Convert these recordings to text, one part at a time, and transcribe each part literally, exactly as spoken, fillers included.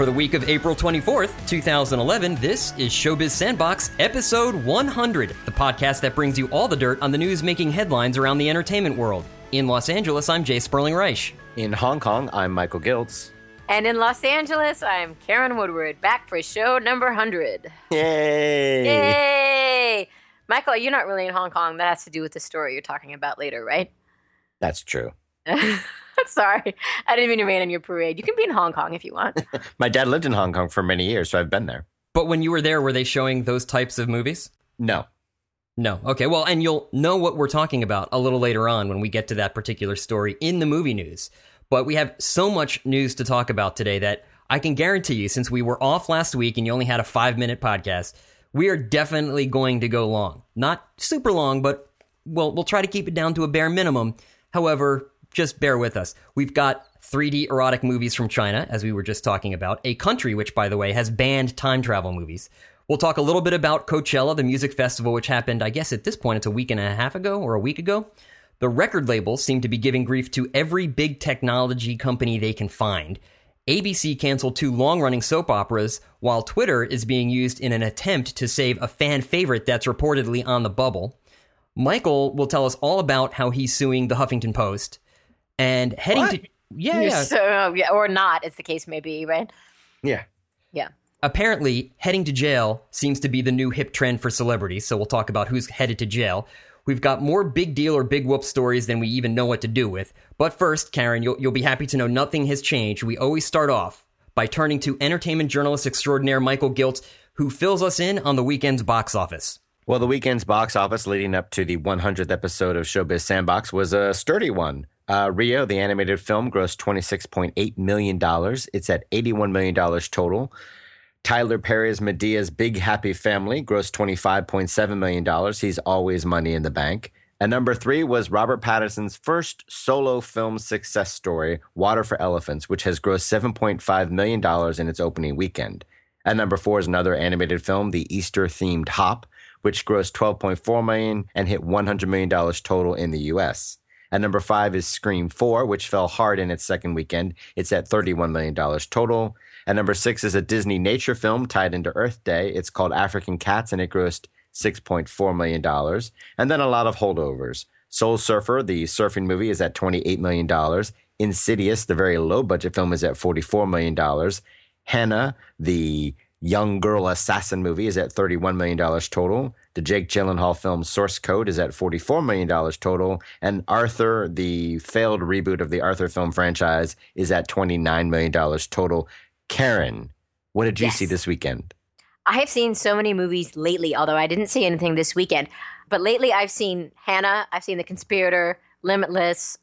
For the week of April twenty-fourth, twenty eleven, this is Showbiz Sandbox, episode one hundred, the podcast that brings you all the dirt on the news making headlines around the entertainment world. In Los Angeles, I'm Jay Sperling Reich. In Hong Kong, I'm Michael Giltz. And in Los Angeles, I'm Karen Woodward, back for show number one hundred. Yay! Yay! Michael, you're not really in Hong Kong. That has to do with the story you're talking about later, right? That's true. Sorry, I didn't mean to rain on your parade. You can be in Hong Kong if you want. My dad lived in Hong Kong for many years, so I've been there. But when you were there, were they showing those types of movies? No. No. Okay, well, and you'll know what we're talking about a little later on when we get to that particular story in the movie news. But we have so much news to talk about today that I can guarantee you, since we were off last week and you only had a five-minute podcast, we are definitely going to go long. Not super long, but we'll, we'll try to keep it down to a bare minimum. However, just bear with us. We've got three D erotic movies from China, as we were just talking about, a country which, by the way, has banned time travel movies. We'll talk a little bit about Coachella, the music festival, which happened, I guess at this point, it's a week and a half ago or a week ago. The record labels seem to be giving grief to every big technology company they can find. A B C canceled two long-running soap operas, while Twitter is being used in an attempt to save a fan favorite that's reportedly on the bubble. Michael will tell us all about how he's suing the Huffington Post. And heading What? to... Yeah, yeah. So, yeah. Or not, as the case may be, right? Yeah. Yeah. Apparently, heading to jail seems to be the new hip trend for celebrities, so we'll talk about who's headed to jail. We've got more big deal or big whoop stories than we even know what to do with. But first, Karen, you'll, you'll be happy to know nothing has changed. We always start off by turning to entertainment journalist extraordinaire Michael Giltz, who fills us in on the weekend's box office. Well, the weekend's box office leading up to the one hundredth episode of Showbiz Sandbox was a sturdy one. Uh, Rio, the animated film, grossed twenty-six point eight million dollars. It's at eighty-one million dollars total. Tyler Perry's Medea's Big Happy Family grossed twenty-five point seven million dollars. He's always money in the bank. And number three was Robert Pattinson's first solo film success story, Water for Elephants, which has grossed seven point five million dollars in its opening weekend. At number four is another animated film, the Easter-themed Hop, which grossed twelve point four million dollars and hit one hundred million dollars total in the U S. At number five is Scream four, which fell hard in its second weekend. It's at thirty-one million dollars total. At number six is a Disney nature film tied into Earth Day. It's called African Cats, and it grossed six point four million dollars. And then a lot of holdovers. Soul Surfer, the surfing movie, is at twenty-eight million dollars. Insidious, the very low-budget film, is at forty-four million dollars. Hannah, the young girl assassin movie, is at thirty-one million dollars total. The Jake Gyllenhaal film Source Code is at forty-four million dollars total. And Arthur, the failed reboot of the Arthur film franchise, is at twenty-nine million dollars total. Karen, what did you Yes. see this weekend? I have seen so many movies lately, although I didn't see anything this weekend. But lately I've seen Hannah, I've seen The Conspirator, Limitless,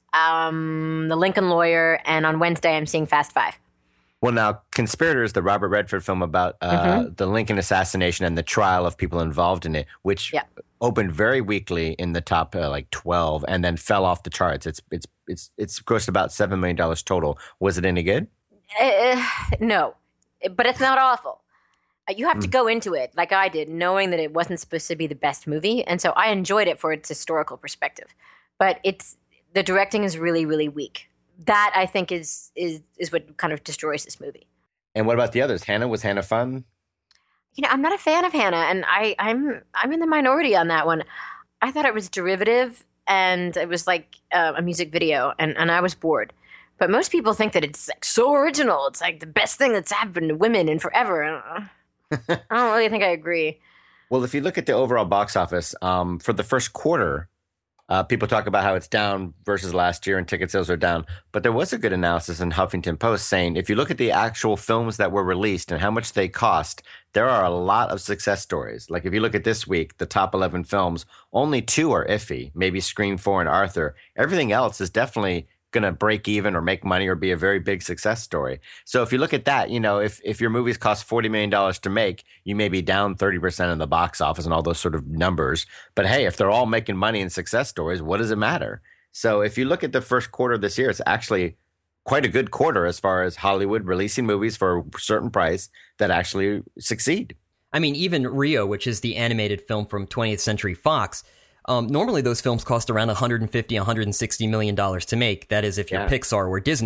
um, The Lincoln Lawyer, and on Wednesday I'm seeing Fast Five. Well, now, Conspirator is the Robert Redford film about uh, Mm-hmm. the Lincoln assassination and the trial of people involved in it, which Yeah. opened very weakly in the top uh, like twelve and then fell off the charts. It's it's it's it's grossed about seven million dollars total. Was it any good? Uh, no, but it's not awful. Uh, You have to go into it, like I did, knowing that it wasn't supposed to be the best movie. And so I enjoyed it for its historical perspective. But it's the directing is really, really weak. That, I think, is is is what kind of destroys this movie. And what about the others? Hannah, was Hannah fun? You know, I'm not a fan of Hannah, and I, I'm I'm in the minority on that one. I thought it was derivative, and it was like uh, a music video, and, and I was bored. But most people think that it's like so original. It's like the best thing that's happened to women in forever. I don't, I don't really think I agree. Well, if you look at the overall box office, um, for the first quarter, uh, people talk about how it's down versus last year and ticket sales are down. But there was a good analysis in Huffington Post saying if you look at the actual films that were released and how much they cost, there are a lot of success stories. Like if you look at this week, the top eleven films, only two are iffy, maybe Scream four and Arthur. Everything else is definitely going to break even or make money or be a very big success story. So if you look at that, you know, if, if your movies cost forty million dollars to make, you may be down thirty percent in the box office and all those sort of numbers. But hey, if they're all making money in success stories, what does it matter? So if you look at the first quarter of this year, it's actually quite a good quarter as far as Hollywood releasing movies for a certain price that actually succeed. I mean, even Rio, which is the animated film from twentieth Century Fox, Um, normally those films cost around one hundred fifty, one hundred sixty million dollars to make. That is if you're Yeah. Pixar or Disney.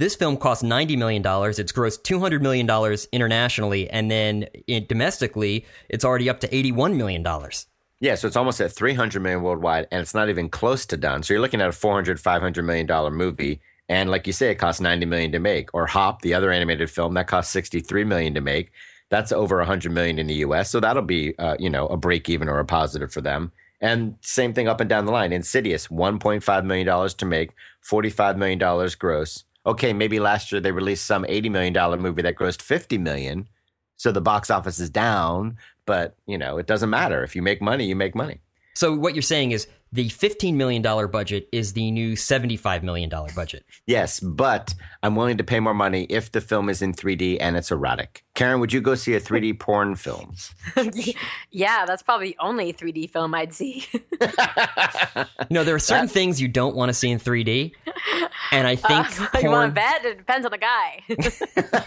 This film cost ninety million dollars. It's grossed two hundred million dollars internationally. And then in, domestically, it's already up to eighty-one million dollars. Yeah, so it's almost at three hundred million dollars worldwide, and it's not even close to done. So you're looking at a four hundred, five hundred million dollars movie. And like you say, it costs ninety million dollars to make. Or Hop, the other animated film, that cost sixty-three million dollars to make. That's over one hundred million dollars in the U S. So that'll be, uh, you know, a break even or a positive for them. And same thing up and down the line. Insidious, one point five million dollars to make, forty-five million dollars gross. Okay, maybe last year they released some eighty million dollars movie that grossed fifty million dollars. So the box office is down, but, you know, it doesn't matter. If you make money, you make money. So what you're saying is the fifteen million dollars budget is the new seventy-five million dollars budget. Yes, but I'm willing to pay more money if the film is in three D and it's erotic. Karen, would you go see a three D porn film? Yeah, that's probably the only three D film I'd see. You know, there are certain that, things you don't want to see in three D. And I think uh, porn... You want to bet? It depends on the guy.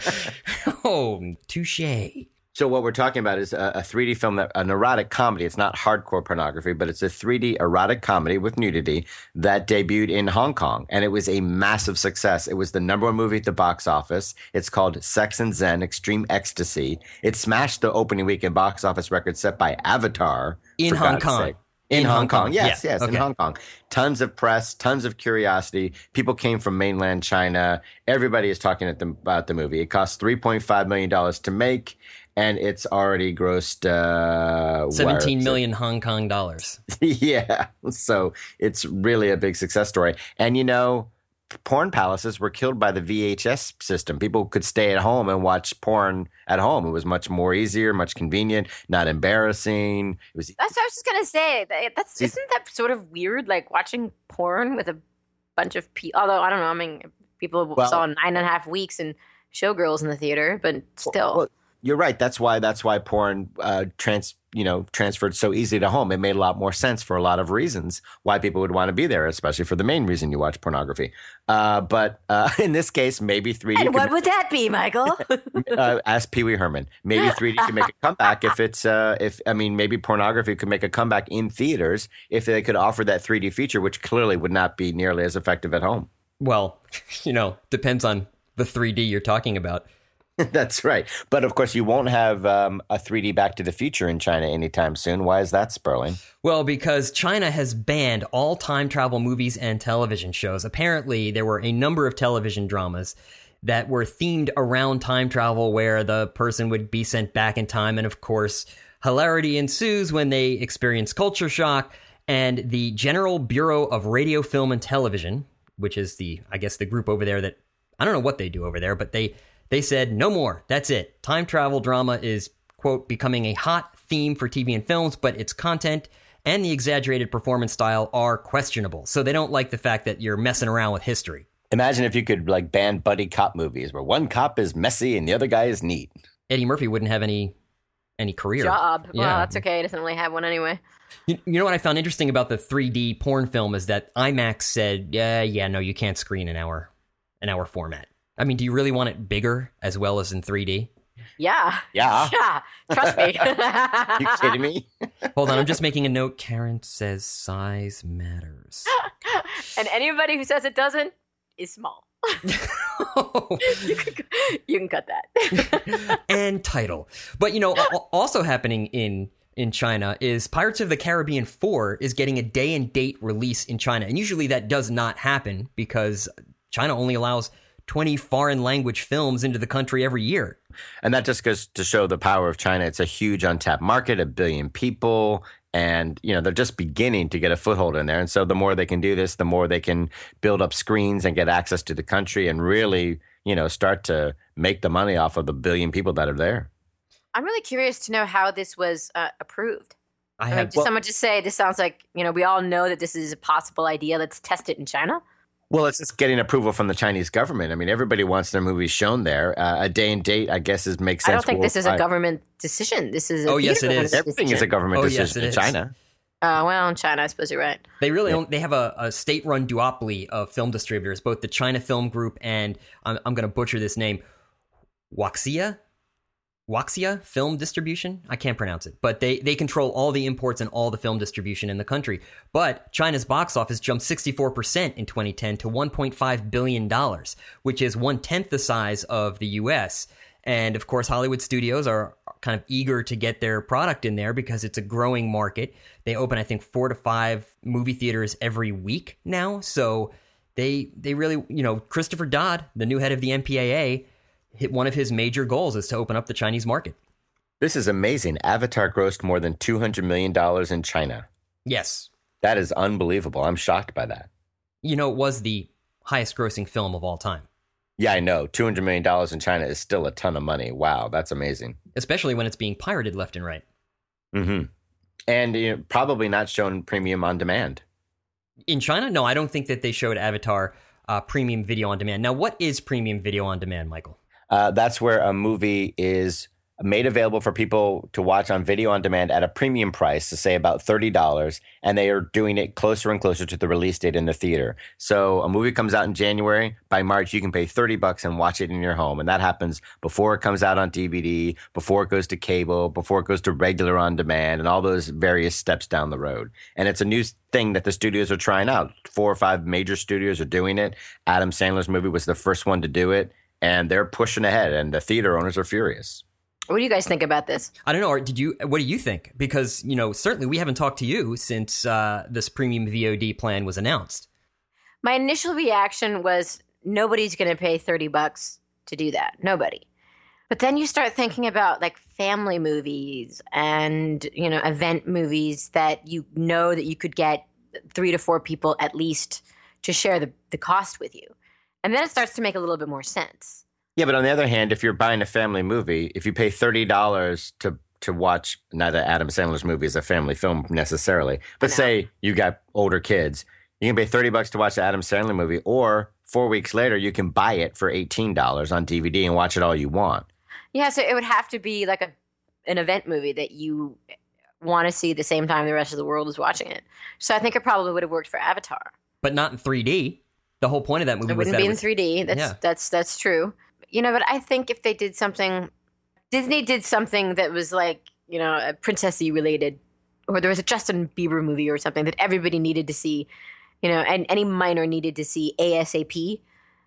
Oh, touche. So what we're talking about is a, a three D film, that, an erotic comedy. It's not hardcore pornography, but it's a three D erotic comedy with nudity that debuted in Hong Kong. And it was a massive success. It was the number one movie at the box office. It's called Sex and Zen, Extreme Ecstasy. It smashed the opening weekend box office record set by Avatar. In Hong Kong. Sake. In, in Hong, Hong Kong. Kong. Yes, yeah. yes, okay. in Hong Kong. Tons of press, tons of curiosity. People came from mainland China. Everybody is talking at them about the movie. It cost three point five million dollars to make, and it's already grossed uh, seventeen million Hong Kong dollars. Yeah. So it's really a big success story. And, you know, porn palaces were killed by the V H S system. People could stay at home and watch porn at home. It was much more easier, much convenient, not embarrassing. It was. That's what I was just gonna say. That's isn't that sort of weird? Like watching porn with a bunch of people. Although I don't know. I mean, people well, saw nine and a half weeks and Showgirls in the theater, but still. Well, you're right. That's why. That's why porn uh, trans. you know, transferred so easily to home. It made a lot more sense for a lot of reasons why people would want to be there, especially for the main reason you watch pornography. Uh, but uh, in this case, maybe three D. And what could, would that be, Michael? uh, ask Pee Wee Herman. Maybe three D can make a comeback if it's, uh, if I mean, maybe pornography could make a comeback in theaters if they could offer that three D feature, which clearly would not be nearly as effective at home. Well, you know, depends on the three D you're talking about. That's right. But of course, you won't have um, a three D Back to the Future in China anytime soon. Why is that, Sperling? Well, because China has banned all time travel movies and television shows. Apparently, there were a number of television dramas that were themed around time travel where the person would be sent back in time. And of course, hilarity ensues when they experience culture shock. And the General Bureau of Radio, Film, and Television, which is the, I guess, the group over there that, I don't know what they do over there, but they... They said, no more. That's it. Time travel drama is, quote, becoming a hot theme for T V and films, but its content and the exaggerated performance style are questionable. So they don't like the fact that you're messing around with history. Imagine if you could like ban buddy cop movies where one cop is messy and the other guy is neat. Eddie Murphy wouldn't have any any career. Job. Yeah. Well, that's okay. He doesn't really have one anyway. You, you know what I found interesting about the three D porn film is that IMAX said, yeah, yeah, no, you can't screen in our, in our format. I mean, do you really want it bigger as well as in three D? Yeah. Yeah. Yeah. Trust me. You kidding me? Hold on. I'm just making a note. Karen says size matters. And anybody who says it doesn't is small. Oh. you, can, you can cut that. And title. But, you know, also happening in... in China is Pirates of the Caribbean four is getting a day and date release in China. And usually that does not happen because China only allows twenty foreign language films into the country every year. And that just goes to show the power of China. It's a huge untapped market, a billion people. And, you know, they're just beginning to get a foothold in there. And so the more they can do this, the more they can build up screens and get access to the country and really, you know, start to make the money off of the billion people that are there. I'm really curious to know how this was uh, approved. I, I have, mean, did well, someone just say, this sounds like, you know, we all know that this is a possible idea. Let's test it in China. Well, it's just getting approval from the Chinese government. I mean, everybody wants their movies shown there. Uh, a day and date, I guess, is makes sense. I don't think this is a government decision. This is a oh, yes, it is. Everything decision. is a government oh, decision yes, in China. Uh, well, in China, I suppose you're right. They really yeah. don't, they have a, a state-run duopoly of film distributors, both the China Film Group and, I'm, I'm going to butcher this name, Waxia? Waxia Film Distribution. I can't pronounce it, but they, they control all the imports and all the film distribution in the country. But China's box office jumped sixty-four percent in twenty ten to one point five billion dollars, which is one-tenth the size of the U S. And of course, Hollywood studios are kind of eager to get their product in there because it's a growing market. They open, I think, four to five movie theaters every week now. So they they really, you know, Christopher Dodd, the new head of the M P A A, hit one of his major goals is to open up the Chinese market. This is amazing. Avatar grossed more than two hundred million dollars in China. Yes. That is unbelievable. I'm shocked by that. You know, it was the highest grossing film of all time. Yeah, I know. two hundred million dollars in China is still a ton of money. Wow, that's amazing. Especially when it's being pirated left and right. Mm-hmm. And you know, probably not shown premium on demand. In China? No, I don't think that they showed Avatar uh, premium video on demand. Now, what is premium video on demand, Michael? Uh, that's where a movie is made available for people to watch on video on demand at a premium price, to say about thirty dollars, and they are doing it closer and closer to the release date in the theater. So a movie comes out in January. By March, you can pay thirty bucks and watch it in your home. And that happens before it comes out on D V D, before it goes to cable, before it goes to regular on demand, and all those various steps down the road. And it's a new thing that the studios are trying out. Four or five major studios are doing it. Adam Sandler's movie was the first one to do it, and they're pushing ahead, and the theater owners are furious. What do you guys think about this? I don't know. Or did you? What do you think? Because, you know, certainly we haven't talked to you since uh, this premium V O D plan was announced. My initial reaction was nobody's going to pay thirty bucks to do that. Nobody. But then you start thinking about like family movies and, you know, event movies that you know that you could get three to four people at least to share the, the cost with you. And then it starts to make a little bit more sense. Yeah, but on the other hand, if you're buying a family movie, if you pay thirty dollars to to watch, not that Adam Sandler's movie is a family film necessarily, but say you got older kids, you can pay thirty bucks to watch the Adam Sandler movie, or four weeks later, you can buy it for eighteen dollars on D V D and watch it all you want. Yeah, so it would have to be like a an event movie that you want to see the same time the rest of the world is watching it. So I think it probably would have worked for Avatar. But not in three D. The whole point of that movie it was wouldn't that be it in was, three D. That's yeah. that's that's true. You know, but I think if they did something, Disney did something that was like, you know, a princessy related, or there was a Justin Bieber movie or something that everybody needed to see, you know, and any minor needed to see ASAP,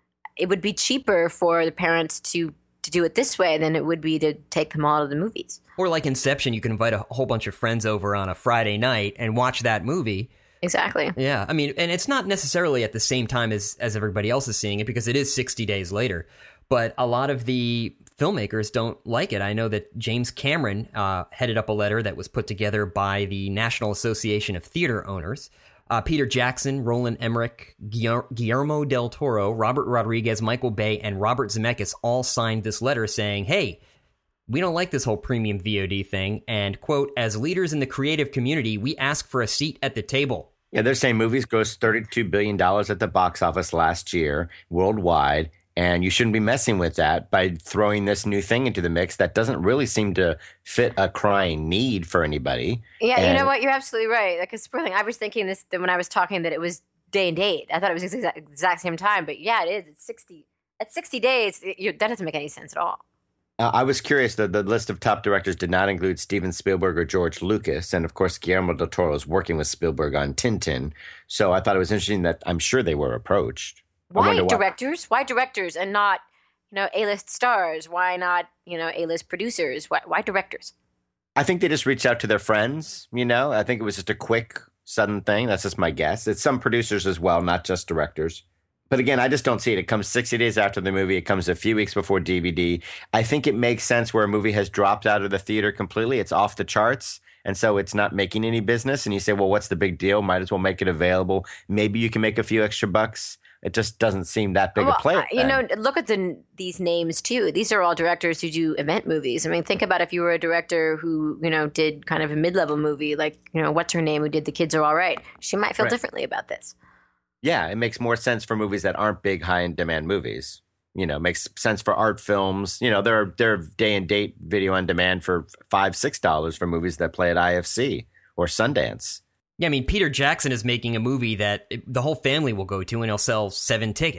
it would be cheaper for the parents to to do it this way than it would be to take them all to the movies. Or like Inception, you can invite a whole bunch of friends over on a Friday night and watch that movie. Exactly. Yeah, I mean, and it's not necessarily at the same time as, as everybody else is seeing it because it is sixty days later. But a lot of the filmmakers don't like it. I know that James Cameron uh, headed up a letter that was put together by the National Association of Theater Owners. Uh, Peter Jackson, Roland Emmerich, Guillermo del Toro, Robert Rodriguez, Michael Bay, and Robert Zemeckis all signed this letter saying, hey, we don't like this whole premium V O D thing. And, quote, as leaders in the creative community, we ask for a seat at the table. Yeah, they're saying movies grossed thirty-two billion dollars at the box office last year worldwide. And you shouldn't be messing with that by throwing this new thing into the mix that doesn't really seem to fit a crying need for anybody. Yeah, and you know what? You're absolutely right. Like, it's thing. I was thinking this when I was talking that it was day and date. I thought it was exact, exact same time. But yeah, it is. It's sixty. At sixty days, it, that doesn't make any sense at all. Uh, I was curious that the list of top directors did not include Steven Spielberg or George Lucas. And of course, Guillermo del Toro is working with Spielberg on Tintin. So I thought it was interesting that I'm sure they were approached. Why directors? Why directors and not, you know, A-list stars? Why not, you know, A-list producers? Why, why directors? I think they just reached out to their friends, you know. I think it was just a quick, sudden thing. That's just my guess. It's some producers as well, not just directors. But again, I just don't see it. It comes sixty days after the movie. It comes a few weeks before D V D. I think it makes sense where a movie has dropped out of the theater completely. It's off the charts. And so it's not making any business. And you say, well, what's the big deal? Might as well make it available. Maybe you can make a few extra bucks. It just doesn't seem that big well, a play. You know, look at the these names too. These are all directors who do event movies. I mean, think about if you were a director who, you know, did kind of a mid-level movie, like, you know, what's her name, who did The Kids Are All Right. She might feel right. differently about this. Yeah, it makes more sense for movies that aren't big, high-in-demand movies. You know, makes sense for art films. You know, there are there are day and date video on demand for five, six dollars for movies that play at I F C or Sundance. Yeah, I mean, Peter Jackson is making a movie that the whole family will go to, and he'll sell seven tickets.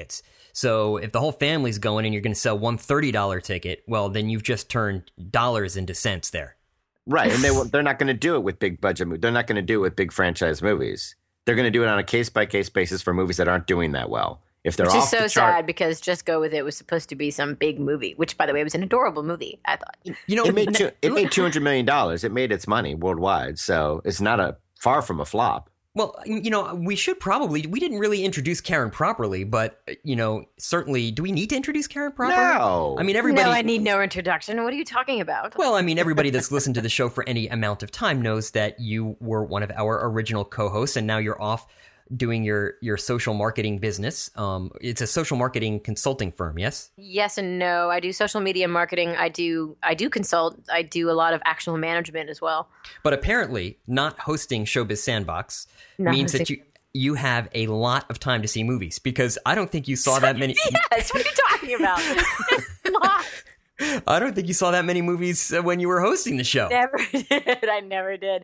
So if the whole family's going and you're going to sell one thirty dollars ticket, well, then you've just turned dollars into cents there. Right, and they will- they're not going to do it with big budget movies. They're not going to do it with big franchise movies. They're going to do it on a case by case basis for movies that aren't doing that well. If they're Which off is so the chart, sad because Just Go With It was supposed to be some big movie, which, by the way, was an adorable movie, I thought. You know, it made two, it made two hundred million dollars. It made its money worldwide, so it's not a far from a flop. Well, you know, we should probably, we didn't really introduce Karen properly, but, you know, certainly, do we need to introduce Karen properly? No. I mean, everybody. No, I need no introduction. What are you talking about? Well, I mean, everybody that's listened to the show for any amount of time knows that you were one of our original co-hosts, and now you're off doing your, your social marketing business. Um, it's a social marketing consulting firm, yes? Yes and no. I do social media marketing. I do I do consult. I do a lot of actual management as well. But apparently, not hosting Showbiz Sandbox Not means that hosting- you you have a lot of time to see movies, because I don't think you saw that many. Yes, what are you talking about? Lot. I don't think you saw that many movies uh, when you were hosting the show. Never did. I never did.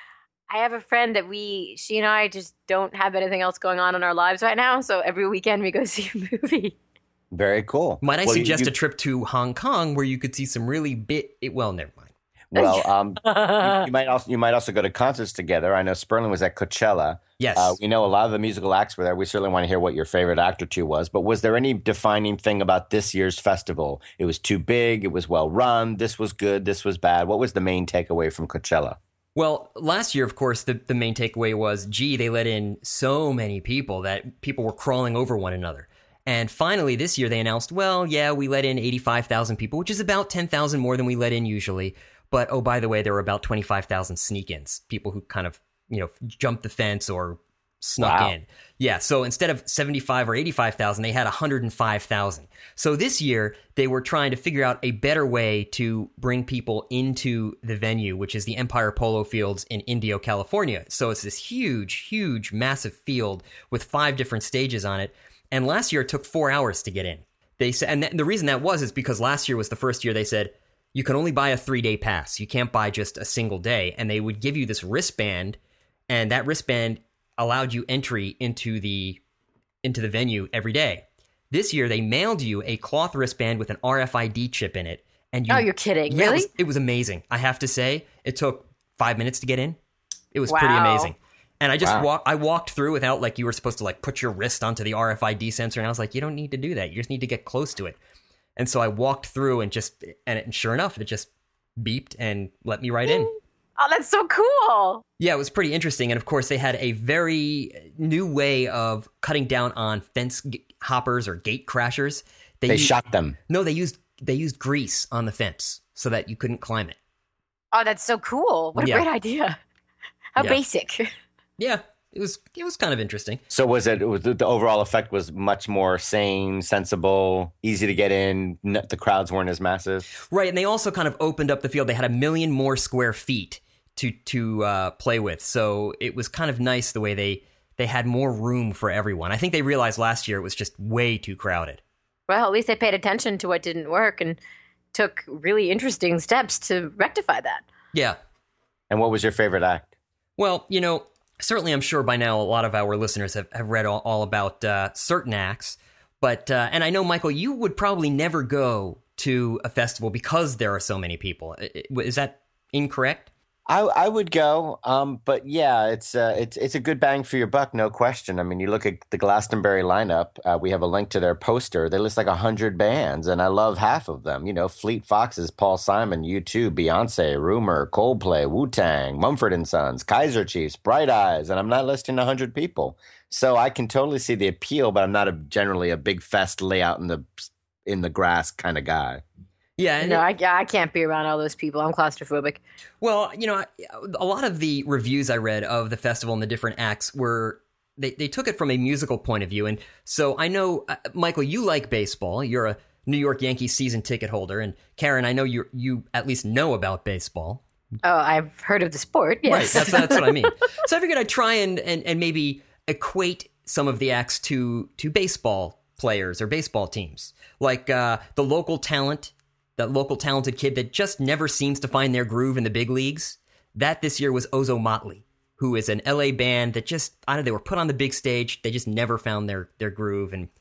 I have a friend that we, she and I just don't have anything else going on in our lives right now. So every weekend we go see a movie. Very cool. Might I Well, suggest you- a trip to Hong Kong where you could see some really bit? Well, never mind. Well, um, you, you might also you might also go to concerts together. I know Sperling was at Coachella. Yes. Uh, we know a lot of the musical acts were there. We certainly want to hear what your favorite act or two was. But was there any defining thing about this year's festival? It was too big. It was well run. This was good. This was bad. What was the main takeaway from Coachella? Well, last year, of course, the, the main takeaway was, gee, they let in so many people that people were crawling over one another. And finally, this year, they announced, well, yeah, we let in eighty-five thousand people, which is about ten thousand more than we let in usually. But, oh, by the way, there were about twenty-five thousand sneak-ins, people who kind of, you know, jumped the fence or snuck Wow. in. Yeah, so instead of seventy-five or eighty-five thousand, they had one hundred five thousand. So this year, they were trying to figure out a better way to bring people into the venue, which is the Empire Polo Fields in Indio, California. So it's this huge, huge, massive field with five different stages on it. And last year, it took four hours to get in. They said, and th- the reason that was is because last year was the first year they said, you can only buy a three-day pass. You can't buy just a single day. And they would give you this wristband, and that wristband allowed you entry into the into the venue every day. This year, they mailed you a cloth wristband with an R F I D chip in it. And you, Oh, you're kidding. yeah, it Really? was, it was amazing. I have to say, it took five minutes to get in. It was Wow. pretty amazing. And I just Wow. walk, I walked through without, like, you were supposed to like put your wrist onto the R F I D sensor, and I was like, you don't need to do that. You just need to get close to it. And so I walked through and just, and, it, and sure enough, it just beeped and let me right in. Oh, that's so cool. Yeah, it was pretty interesting. And of course, they had a very new way of cutting down on fence g- hoppers or gate crashers. They u- shot them. No, they used they used grease on the fence so that you couldn't climb it. Oh, that's so cool. What a Yeah. great idea. How Yeah. basic. Yeah, it was it was kind of interesting. So was it, it was, the overall effect was much more sane, sensible, easy to get in. N- The crowds weren't as massive. Right, and they also kind of opened up the field. They had a million more square feet to to uh, play with, so it was kind of nice the way they they had more room for everyone. I think they realized last year it was just way too crowded. Well, at least they paid attention to what didn't work and took really interesting steps to rectify that. Yeah. And what was your favorite act? Well, you know, certainly I'm sure by now a lot of our listeners have, have read all, all about uh, certain acts. But, uh, and I know, Michael, you would probably never go to a festival because there are so many people. I- I- Is that incorrect? I, I would go, um, but yeah, it's uh, it's it's a good bang for your buck, no question. I mean, you look at the Glastonbury lineup. Uh, we have a link to their poster. They list like a hundred bands, and I love half of them. You know, Fleet Foxes, Paul Simon, U two, Beyonce, Rumor, Coldplay, Wu Tang, Mumford and Sons, Kaiser Chiefs, Bright Eyes, and I'm not listing a hundred people. So I can totally see the appeal, but I'm not a, generally a big fest layout in the in the grass kind of guy. Yeah. And No, I, I can't be around all those people. I'm claustrophobic. Well, you know, I- a lot of the reviews I read of the festival and the different acts were they, they took it from a musical point of view. And so I know, uh, Michael, you like baseball. You're a New York Yankees season ticket holder. And Karen, I know you you at least know about baseball. Oh, I've heard of the sport. Yes. Right, that's, that's what I mean. So I figured I'd try and, and, and maybe equate some of the acts to, to baseball players or baseball teams. Like uh, the local talent, that local talented kid that just never seems to find their groove in the big leagues. That this year was Ozo Motley, who is an L A band that just, I don't know, they were put on the big stage. They just never found their, their groove. And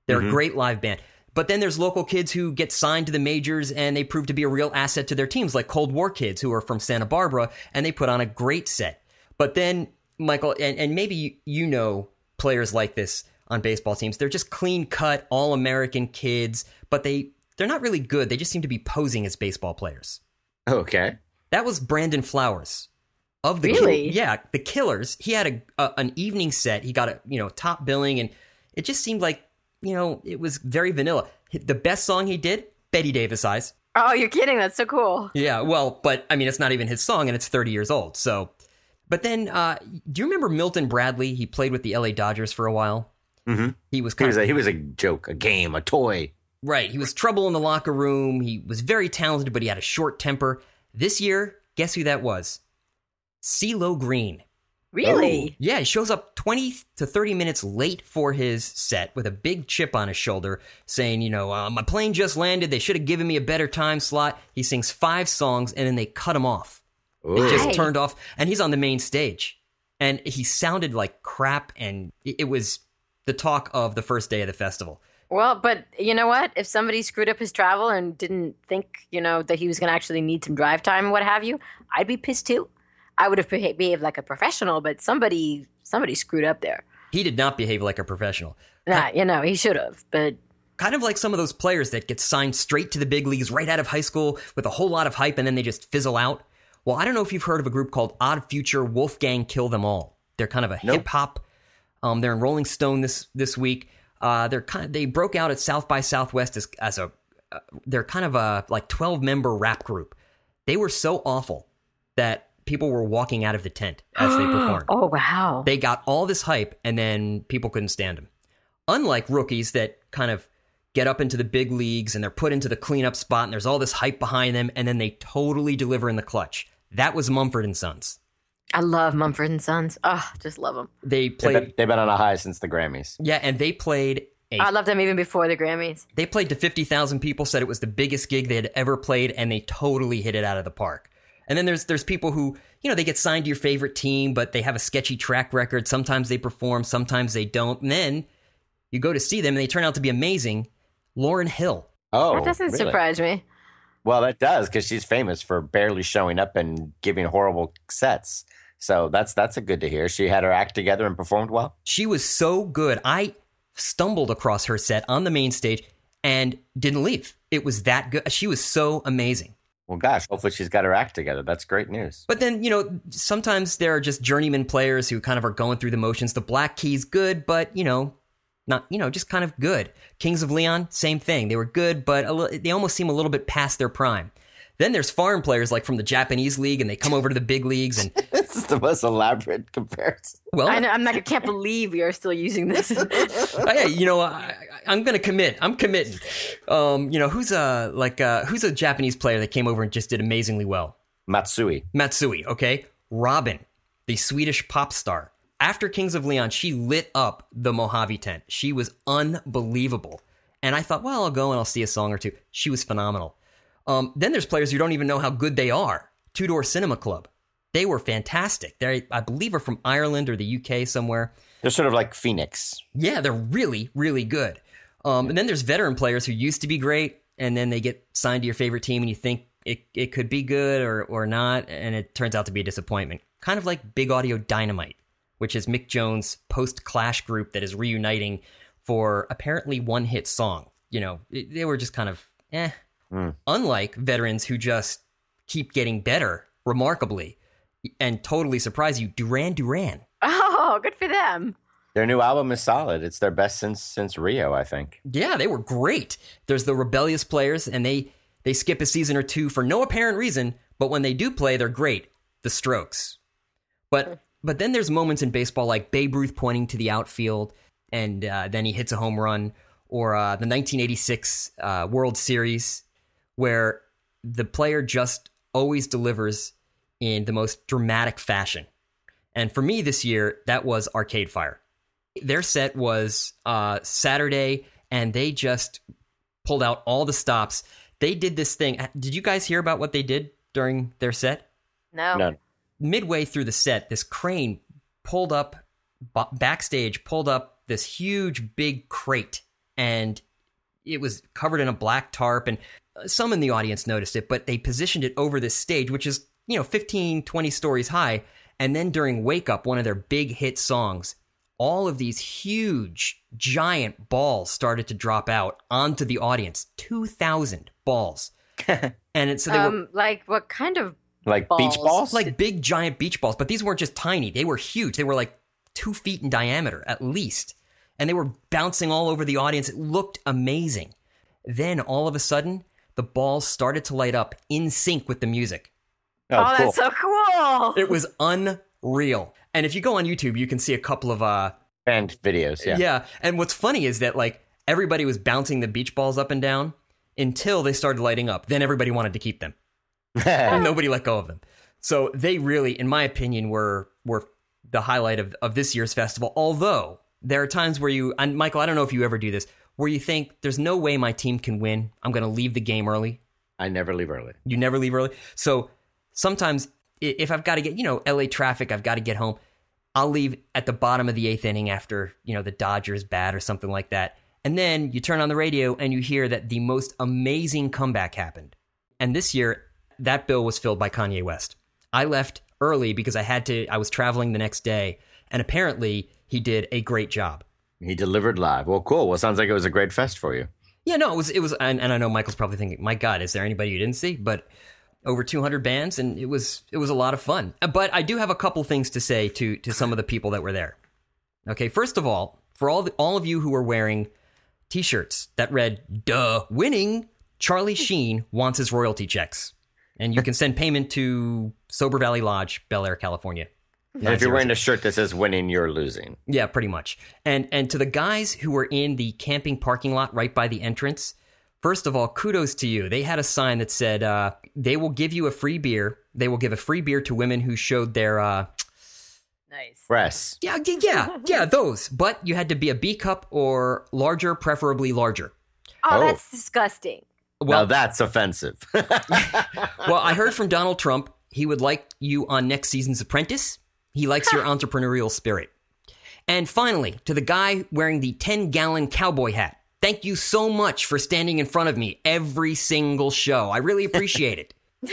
They're Mhm. a great live band. But then there's local kids who get signed to the majors and they prove to be a real asset to their teams, like Cold War kids who are from Santa Barbara, and they put on a great set. But then, Michael, and, and maybe you, you know players like this on baseball teams, they're just clean-cut, all-American kids, but they, they're not really good. They just seem to be posing as baseball players. Okay. That was Brandon Flowers. Of the Really? Kill- yeah, the Killers. He had a, a an evening set. He got a you know top billing, and it just seemed like you know it was very vanilla. The best song he did, Betty Davis Eyes. Oh, you're kidding. That's so cool. Yeah, well, but I mean, it's not even his song, and it's thirty years old. So, but then, uh, do you remember Milton Bradley? He played with the L A Dodgers for a while. Mm-hmm. He was He kind was of a, he was a joke, a game, a toy. right. He was trouble in the locker room. He was very talented, but he had a short temper. This year, guess who that was? CeeLo Green. Really? Yeah, he shows up twenty to thirty minutes late for his set with a big chip on his shoulder saying, you know, uh, my plane just landed. They should have given me a better time slot. He sings five songs and then they cut him off. Ooh. It just Right. turned off. And he's on the main stage. And he sounded like crap. And it it was the talk of the first day of the festival. Well, but you know what? If somebody screwed up his travel and didn't think, you know, that he was going to actually need some drive time and what have you, I'd be pissed too. I would have beha- behaved like a professional, but somebody somebody screwed up there. He did not behave like a professional. Nah, you know, he should have, but Kind of like some of those players that get signed straight to the big leagues right out of high school with a whole lot of hype and then they just fizzle out. Well, I don't know if you've heard of a group called Odd Future Wolfgang Kill Them All. They're kind of a Nope. hip hop. Um, they're in Rolling Stone this this week. Uh, they're kind of, they broke out at South by Southwest as, as a uh, they're kind of a like twelve member rap group. They were so awful that people were walking out of the tent as they performed. oh wow. They got all this hype and then people couldn't stand them. Unlike rookies that kind of get up into the big leagues and they're put into the cleanup spot and there's all this hype behind them and then they totally deliver in the clutch. That was Mumford and Sons. I love Mumford and Sons. Oh, just love them. They They've played, been, they've been on a high since the Grammys. yeah, and they played a, I loved them even before the Grammys. they played to fifty thousand people, said it was the biggest gig they had ever played, and they totally hit it out of the park. And then there's there's people who, you know, they get signed to your favorite team, but they have a sketchy track record. Sometimes they perform, sometimes they don't. And then you go to see them and they turn out to be amazing. Lauryn Hill. Oh, that doesn't really? surprise me. Well, that does because she's famous for barely showing up and giving horrible sets. So that's that's a good to hear. She had her act together and performed well. She was so good. I stumbled across her set on the main stage and didn't leave. It was that good. She was so amazing. Well, gosh, hopefully she's got her act together. That's great news. But then, you know, sometimes there are just journeyman players who kind of are going through the motions. The Black Keys, good, but, you know, not, you know, just kind of good. Kings of Leon, same thing. They were good, but a li- they almost seem a little bit past their prime. Then there's foreign players like from the Japanese league, and they come over to the big leagues. And This is the most elaborate comparison. well, I know, I'm like, I can't believe we are still using this. hey, you know, I, I'm going to commit. I'm committing. Um, you know, who's a like uh, who's a Japanese player that came over and just did amazingly well? Matsui. Matsui, okay? Robin, the Swedish pop star. After Kings of Leon, she lit up the Mojave tent. She was unbelievable. And I thought, well, I'll go and I'll see a song or two. She was phenomenal. Um, then there's players you don't even know how good they are. Two Door Cinema Club. They were fantastic. They, I believe, are from Ireland or the U K somewhere. They're sort of like Phoenix. Yeah, they're really, really good. Um, and then there's veteran players who used to be great, and then they get signed to your favorite team, and you think it, it could be good or, or not, and it turns out to be a disappointment. Kind of like Big Audio Dynamite, which is Mick Jones' post-Clash group that is reuniting for apparently one hit song. You know, it, they were just kind of eh. Mm. Unlike veterans who just keep getting better remarkably and totally surprise you, Duran Duran. Oh, good for them. Their new album is solid. It's their best since since Rio, I think. Yeah, they were great. There's the rebellious players, and they they skip a season or two for no apparent reason, but when they do play, they're great. The Strokes. But but then there's moments in baseball like Babe Ruth pointing to the outfield, and uh, then he hits a home run, or uh, the nineteen eighty-six uh, World Series, where the player just always delivers in the most dramatic fashion. And for me this year, that was Arcade Fire. Their set was uh, Saturday, and they just pulled out all the stops. They did this thing. Did you guys hear about what they did during their set? No. No. Midway through the set, this crane pulled up, b- backstage, pulled up this huge, big crate, and it was covered in a black tarp, and some in the audience noticed it, but they positioned it over this stage, which is, you know, fifteen, twenty stories high. And then during Wake Up, one of their big hit songs, all of these huge, giant balls started to drop out onto the audience. two thousand balls. And it's so they um, were like what kind of Like balls? beach balls? like big, giant beach balls, but these weren't just tiny. They were huge. They were like two feet in diameter at least. And they were bouncing all over the audience. It looked amazing. Then all of a sudden, the balls started to light up in sync with the music. Oh, cool. that's so cool. It was unreal. And if you go on YouTube, you can see a couple of uh Band videos, yeah. yeah. And what's funny is that like everybody was bouncing the beach balls up and down until they started lighting up. Then everybody wanted to keep them. Nobody let go of them. So they really, in my opinion, were were the highlight of, of this year's festival. Although there are times where you, and Michael, I don't know if you ever do this, where you think there's no way my team can win. I'm going to leave the game early. I never leave early. You never leave early. So sometimes i- if I've got to get, you know, L A traffic, I've got to get home. I'll leave at the bottom of the eighth inning after, you know, the Dodgers bat or something like that. And then you turn on the radio and you hear that the most amazing comeback happened. And this year, that bill was filled by Kanye West. I left early because I had to, I was traveling the next day. And apparently he did a great job. He delivered live. Well, cool. Well, sounds like it was a great fest for you. Yeah, no, it was, it was, and, and I know Michael's probably thinking, my God, is there anybody you didn't see? But over two hundred bands, and it was, it was a lot of fun. But I do have a couple things to say to, to some of the people that were there. Okay, first of all, for all the, all of you who were wearing t-shirts that read, duh, winning, Charlie Sheen wants his royalty checks. And you can send payment to Sober Valley Lodge, Bel Air, California. And if you're wearing a shirt that says winning, you're losing. Yeah, pretty much. And and to the guys who were in the camping parking lot right by the entrance, first of all, kudos to you. They had a sign that said, uh, they will give you a free beer. They will give a free beer to women who showed their... Uh, Nice. Press. yeah, yeah, yeah, yeah, those. But you had to be a B cup or larger, preferably larger. Oh, Oh. that's disgusting. Well, Well, that's offensive. well, I heard from Donald Trump he would like you on next season's Apprentice. He likes your entrepreneurial spirit. And finally, to the guy wearing the ten-gallon cowboy hat, thank you so much for standing in front of me every single show. I really appreciate it.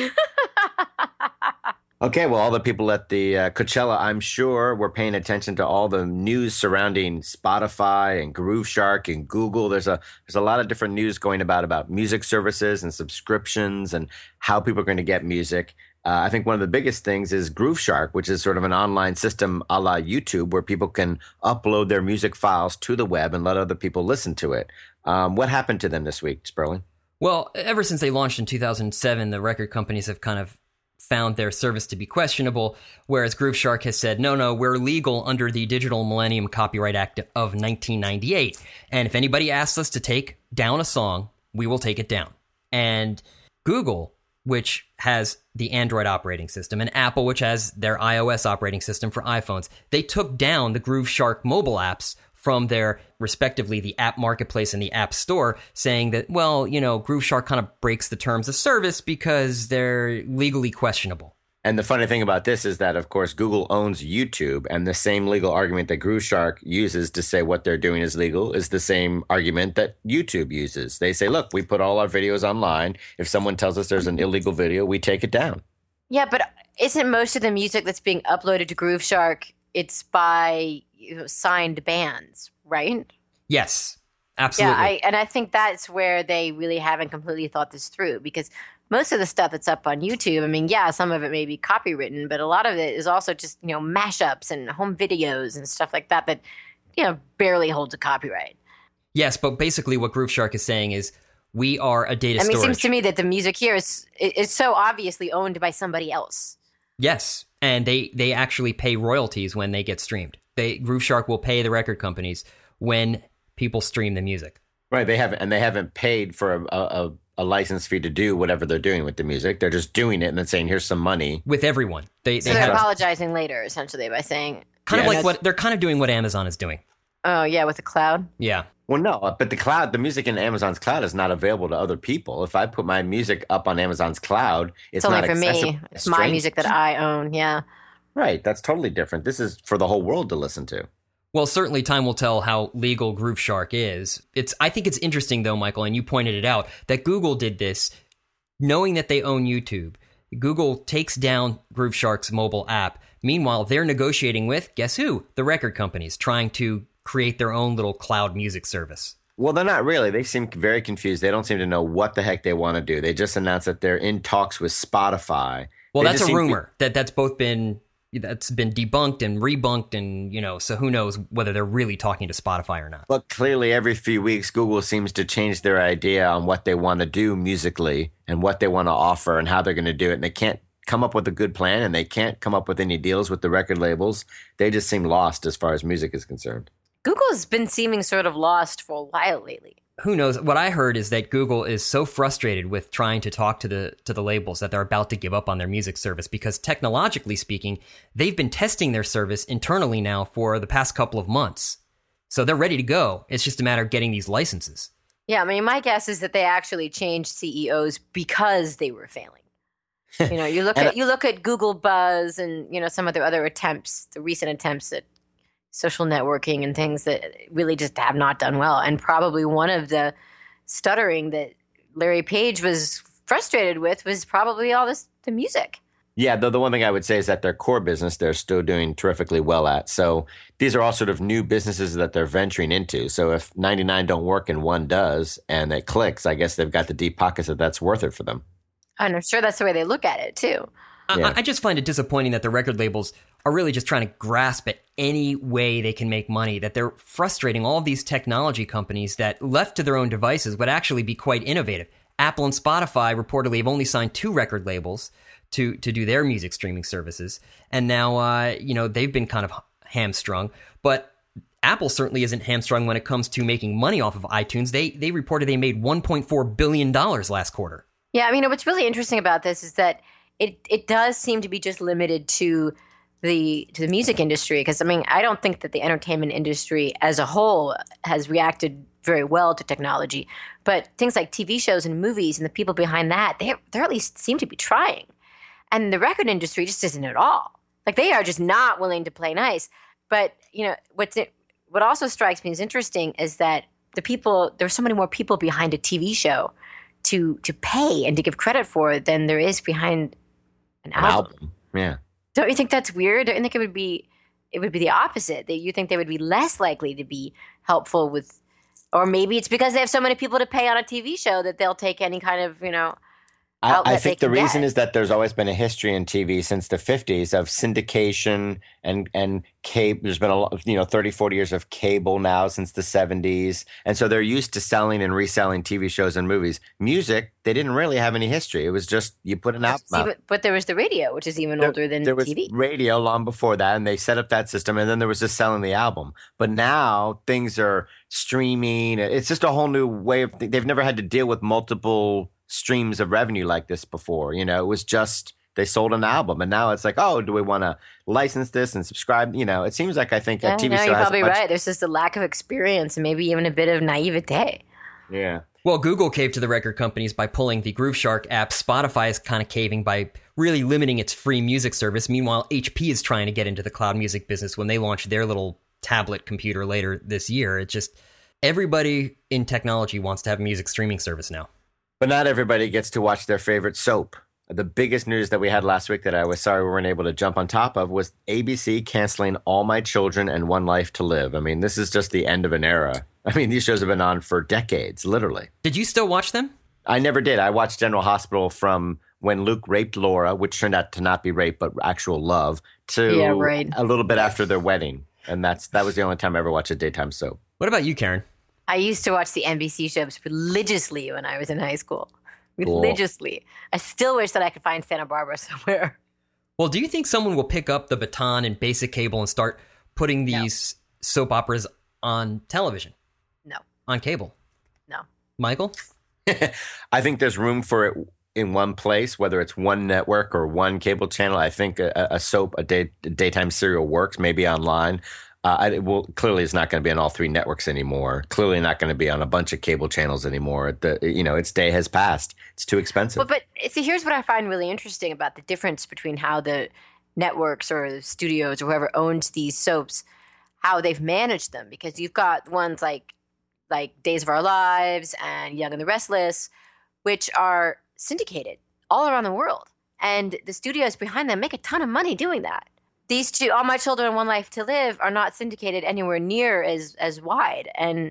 Okay, well, all the people at the uh, Coachella, I'm sure, were paying attention to all the news surrounding Spotify and Groove Shark and Google. There's a there's a lot of different news going about about music services and subscriptions and how people are going to get music. Uh, I think one of the biggest things is Groove Shark, which is sort of an online system a la YouTube where people can upload their music files to the web and let other people listen to it. Um, what happened to them this week, Sperling? Well, ever since they launched in two thousand seven, the record companies have kind of found their service to be questionable, whereas Groove Shark has said, no, no, we're legal under the Digital Millennium Copyright Act of nineteen ninety-eight. And if anybody asks us to take down a song, we will take it down. And Google, which has the Android operating system, and Apple, which has their iOS operating system for iPhones, they took down the Groove Shark mobile apps from their, respectively, the app marketplace and the app store, saying that, well, you know, Groove Shark kind of breaks the terms of service because they're legally questionable. And the funny thing about this is that, of course, Google owns YouTube, and the same legal argument that Groove Shark uses to say what they're doing is legal is the same argument that YouTube uses. They say, look, we put all our videos online. If someone tells us there's an illegal video, we take it down. Yeah, but isn't most of the music that's being uploaded to Groove Shark, it's by you know, signed bands, right? Yes, absolutely. Yeah, I, and I think that's where they really haven't completely thought this through, because most of the stuff that's up on YouTube, I mean, yeah, some of it may be copywritten, but a lot of it is also just, you know, mashups and home videos and stuff like that that, you know, barely holds a copyright. Yes, but basically what Groove Shark is saying is we are a data I mean, storage. it seems to me that the music here is is so obviously owned by somebody else. Yes, and they, they actually pay royalties when they get streamed. They Groove Shark will pay the record companies when people stream the music. Right. They haven't, and they haven't paid for a, a, a license fee to do whatever they're doing with the music. They're just doing it and then saying, here's some money. With everyone. They, So they they're have apologizing later, essentially, by saying, kind of Yeah. like what they're kind of doing what Amazon is doing. oh, yeah, with the cloud. Yeah. Well, no, but the cloud, the music in Amazon's cloud is not available to other people. If I put my music up on Amazon's cloud, it's, It's, only not for accessible me. to It's my strangers. music that I own, yeah. Right. That's totally different. This is for the whole world to listen to. Well, certainly time will tell how legal Groove Shark is. It's I think it's interesting, though, Michael, and you pointed it out, that Google did this knowing that they own YouTube. Google takes down Groove Shark's mobile app. Meanwhile, they're negotiating with, guess who? The record companies, trying to create their own little cloud music service. Well, they're not really. They seem very confused. They don't seem to know what the heck they want to do. They just announced that they're in talks with Spotify. Well, They that's just a seem- rumor that that's both been that's been debunked and rebunked, and you know, so who knows whether they're really talking to Spotify or not. But clearly, every few weeks, Google seems to change their idea on what they want to do musically and what they want to offer and how they're going to do it. And they can't come up with a good plan, and they can't come up with any deals with the record labels. They just seem lost as far as music is concerned. Google's been seeming sort of lost for a while lately. Who knows? What I heard is that Google is so frustrated with trying to talk to the to the labels that they're about to give up on their music service, because technologically speaking, they've been testing their service internally now for the past couple of months. So they're ready to go. It's just a matter of getting these licenses. Yeah, I mean, my guess is that they actually changed C E Os because they were failing. You know, you look And at you look at Google Buzz and, you know, some of their other attempts, the recent attempts at social networking and things that really just have not done well. And probably one of the stuttering that Larry Page was frustrated with was probably all this the music. Yeah, though the one thing I would say is that their core business they're still doing terrifically well at. So these are all sort of new businesses that they're venturing into. So if ninety-nine don't work and one does and it clicks, I guess they've got the deep pockets that that's worth it for them. And I'm sure that's the way they look at it too. Yeah. I, I just find it disappointing that the record labels are really just trying to grasp at any way they can make money, that they're frustrating all of these technology companies that, left to their own devices, would actually be quite innovative. Apple and Spotify reportedly have only signed two record labels to to do their music streaming services, and now uh, you know they've been kind of hamstrung. But Apple certainly isn't hamstrung when it comes to making money off of iTunes. They they reported they made one point four billion dollars last quarter. Yeah, I mean, what's really interesting about this is that it it does seem to be just limited to the to the music industry, because I mean, I don't think that the entertainment industry as a whole has reacted very well to technology, but things like T V shows and movies and the people behind that, they they at least seem to be trying, and the record industry just isn't at all. Like, they are just not willing to play nice. But you know what's it, what also strikes me as interesting is that the people there's so many more people behind a T V show to to pay and to give credit for than there is behind an An album. album. Yeah. Don't you think that's weird? Don't you think it would be it would be the opposite? That you think they would be less likely to be helpful with, or maybe it's because they have so many people to pay on a T V show that they'll take any kind of, you know, I, outlet I they think the can reason get. is that there's always been a history in T V since the fifties of syndication and and cable. There's been a lot, you know, thirty, forty years of cable now since the seventies. And so they're used to selling and reselling T V shows and movies. Music, they didn't really have any history. It was just you put an album See, out. but, but there was the radio, which is even There- older than there was T V. radio long before that, and they set up that system, and then there was just selling the album. But now things are streaming. It's just a whole new way of. They've never had to deal with multiple streams of revenue like this before. You know, it was just they sold an album, and now it's like, oh, do we want to license this and subscribe? You know, it seems like I think a Yeah, T V no, show you're has probably a much, right. There's just a lack of experience and maybe even a bit of naivete. Yeah. Well, Google caved to the record companies by pulling the Groove Shark app. Spotify is kind of caving by really limiting its free music service. Meanwhile, H P is trying to get into the cloud music business when they launch their little tablet computer later this year. It just everybody in technology wants to have a music streaming service now. But not everybody gets to watch their favorite soap. The biggest news that we had last week that I was sorry we weren't able to jump on top of was A B C canceling All My Children and One Life to Live. I mean, this is just the end of an era. I mean, these shows have been on for decades, literally. Did you still watch them? I never did. I watched General Hospital from when Luke raped Laura, which turned out to not be rape, but actual love, to Yeah, right. a little bit after their wedding. And that's that was the only time I ever watched a daytime soap. What about you, Karen? I used to watch the N B C shows religiously when I was in high school. Cool. Religiously. I still wish that I could find Santa Barbara somewhere. Well, do you think someone will pick up the baton and basic cable and start putting these soap operas on television? No. On cable? No. Michael? I think there's room for it in one place, whether it's one network or one cable channel. I think a, a soap, a, day, a daytime serial works, maybe online. Uh, I, well, clearly it's not going to be on all three networks anymore. Clearly not going to be on a bunch of cable channels anymore. The, you know, its day has passed. It's too expensive. Well, but see, here's what I find really interesting about the difference between how the networks or the studios or whoever owns these soaps, how they've managed them, because you've got ones like like Days of Our Lives and Young and the Restless, which are syndicated all around the world. And the studios behind them make a ton of money doing that. These two, All My Children and One Life to Live, are not syndicated anywhere near as as wide. And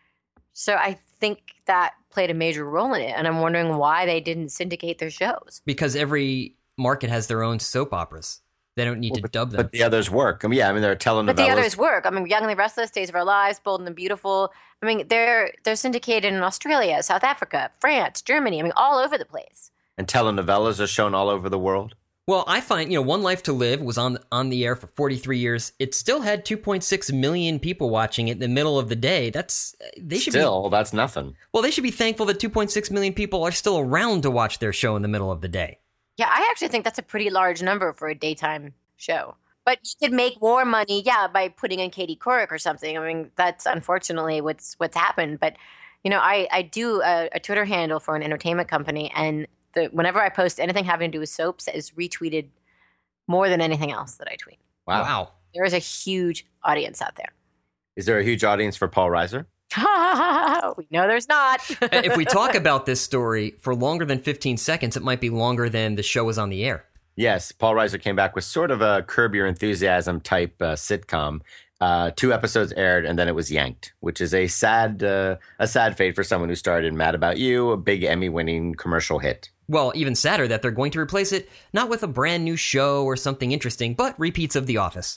so I think that played a major role in it. And I'm wondering why they didn't syndicate their shows. Because every market has their own soap operas. They don't need well, to but, dub them. But the others work. I mean, yeah, I mean, they're telenovelas. But the others work. I mean, Young and the Restless, Days of Our Lives, Bold and the Beautiful. I mean, they're they're syndicated in Australia, South Africa, France, Germany. I mean, all over the place. And telenovelas are shown all over the world. Well, I find, you know, One Life to Live was on on the air for forty-three years. It still had two point six million people watching it in the middle of the day. That's they should still, be, that's nothing. Well, they should be thankful that two point six million people are still around to watch their show in the middle of the day. Yeah, I actually think that's a pretty large number for a daytime show. But you could make more money, yeah, by putting in Katie Couric or something. I mean, that's unfortunately what's what's happened. But, you know, I, I do a, a Twitter handle for an entertainment company, and the, whenever I post anything having to do with soaps, it is retweeted more than anything else that I tweet. Wow. Wow. There is a huge audience out there. Is there a huge audience for Paul Reiser? We know there's not. If we talk about this story for longer than fifteen seconds, it might be longer than the show was on the air. Yes, Paul Reiser came back with sort of a Curb Your Enthusiasm type uh, sitcom. Uh, two episodes aired, and then it was yanked, which is a sad, uh, a sad fate for someone who starred in Mad About You, a big Emmy-winning commercial hit. Well, even sadder that they're going to replace it not with a brand new show or something interesting, but repeats of The Office.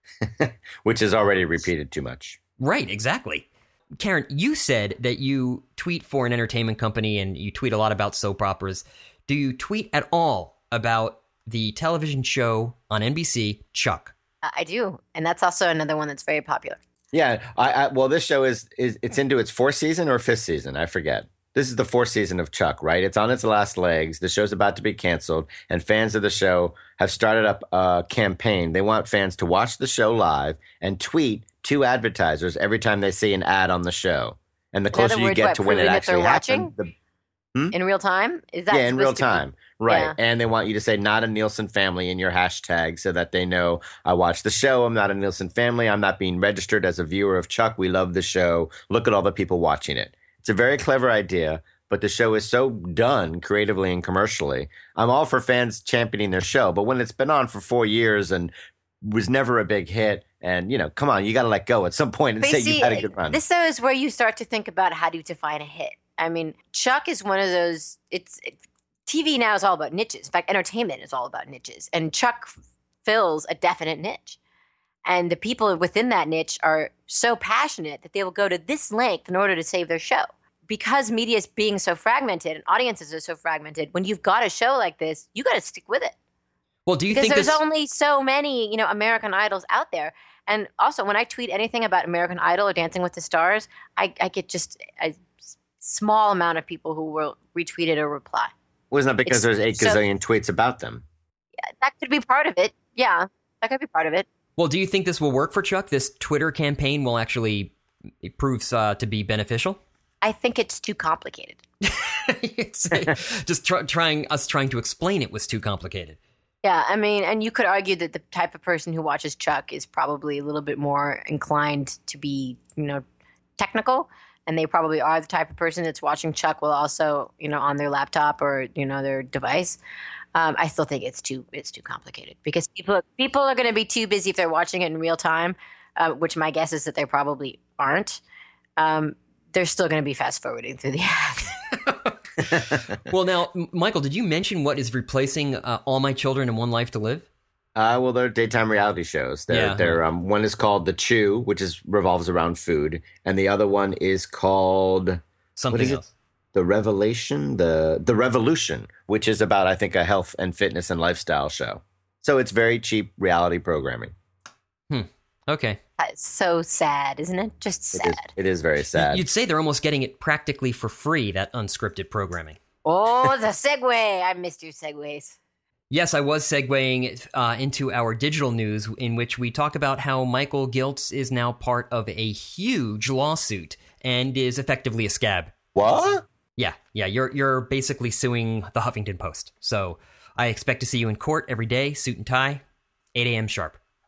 Which is already repeated too much. Right, exactly. Karen, you said that you tweet for an entertainment company and you tweet a lot about soap operas. Do you tweet at all about the television show on N B C, Chuck? I do, and that's also another one that's very popular. Yeah, I, I well, this show is is it's into its fourth season or fifth season. I forget. This is the fourth season of Chuck, right? It's on its last legs. The show's about to be canceled, and fans of the show have started up a campaign. They want fans to watch the show live and tweet to advertisers every time they see an ad on the show. And the closer you words, get what, to when it actually happens, the, hmm? in real time, is that yeah, in real time. Right. Yeah. And they want you to say not a Nielsen family in your hashtag so that they know I watched the show. I'm not a Nielsen family. I'm not being registered as a viewer of Chuck. We love the show. Look at all the people watching it. It's a very clever idea, but the show is so done creatively and commercially. I'm all for fans championing their show, but when it's been on for four years and was never a big hit, and, you know, come on, you got to let go at some point and but say see, you've had a good run. This, though, is where you start to think about how do you define a hit. I mean, Chuck is one of those, it's, it's T V now is all about niches. In fact, entertainment is all about niches. And Chuck fills a definite niche. And the people within that niche are so passionate that they will go to this length in order to save their show. Because media is being so fragmented and audiences are so fragmented, when you've got a show like this, you got to stick with it. Well, do you because think there's this... only so many, you know, American Idols out there. And also, when I tweet anything about American Idol or Dancing with the Stars, I, I get just a small amount of people who will retweet it or reply. Wasn't that because It's there's eight so- gazillion tweets about them? Yeah, that could be part of it. Yeah, that could be part of it. Well, do you think this will work for Chuck? This Twitter campaign will actually it proves uh, to be beneficial? I think it's too complicated. It's, uh, just try, trying us trying to explain it was too complicated. Yeah, I mean, and you could argue that the type of person who watches Chuck is probably a little bit more inclined to be, you know, technical. And they probably are the type of person that's watching Chuck while also, you know, on their laptop or, you know, their device. Um, I still think it's too it's too complicated because people people are going to be too busy if they're watching it in real time, uh, which my guess is that they probably aren't. Um, they're still going to be fast forwarding through the ads. Well, now, M- Michael, did you mention what is replacing uh, All My Children and One Life to Live? Uh, well, they're daytime reality shows. They're, Yeah. they're um, one is called The Chew, which is revolves around food, and the other one is called Something is it? else. The Revelation, the the Revolution, which is about I think a health and fitness and lifestyle show. So it's very cheap reality programming. Okay. It's so sad, isn't it? Just It sad. is, it is very sad. You'd say they're almost getting it practically for free, that unscripted programming. Oh, the segue. I missed your segues. Yes, I was segueing uh, into our digital news in which we talk about how Michael Giltz is now part of a huge lawsuit and is effectively a scab. What? Yeah, yeah, you're you're basically suing the Huffington Post. So I expect to see you in court every day, suit and tie, eight a.m. sharp.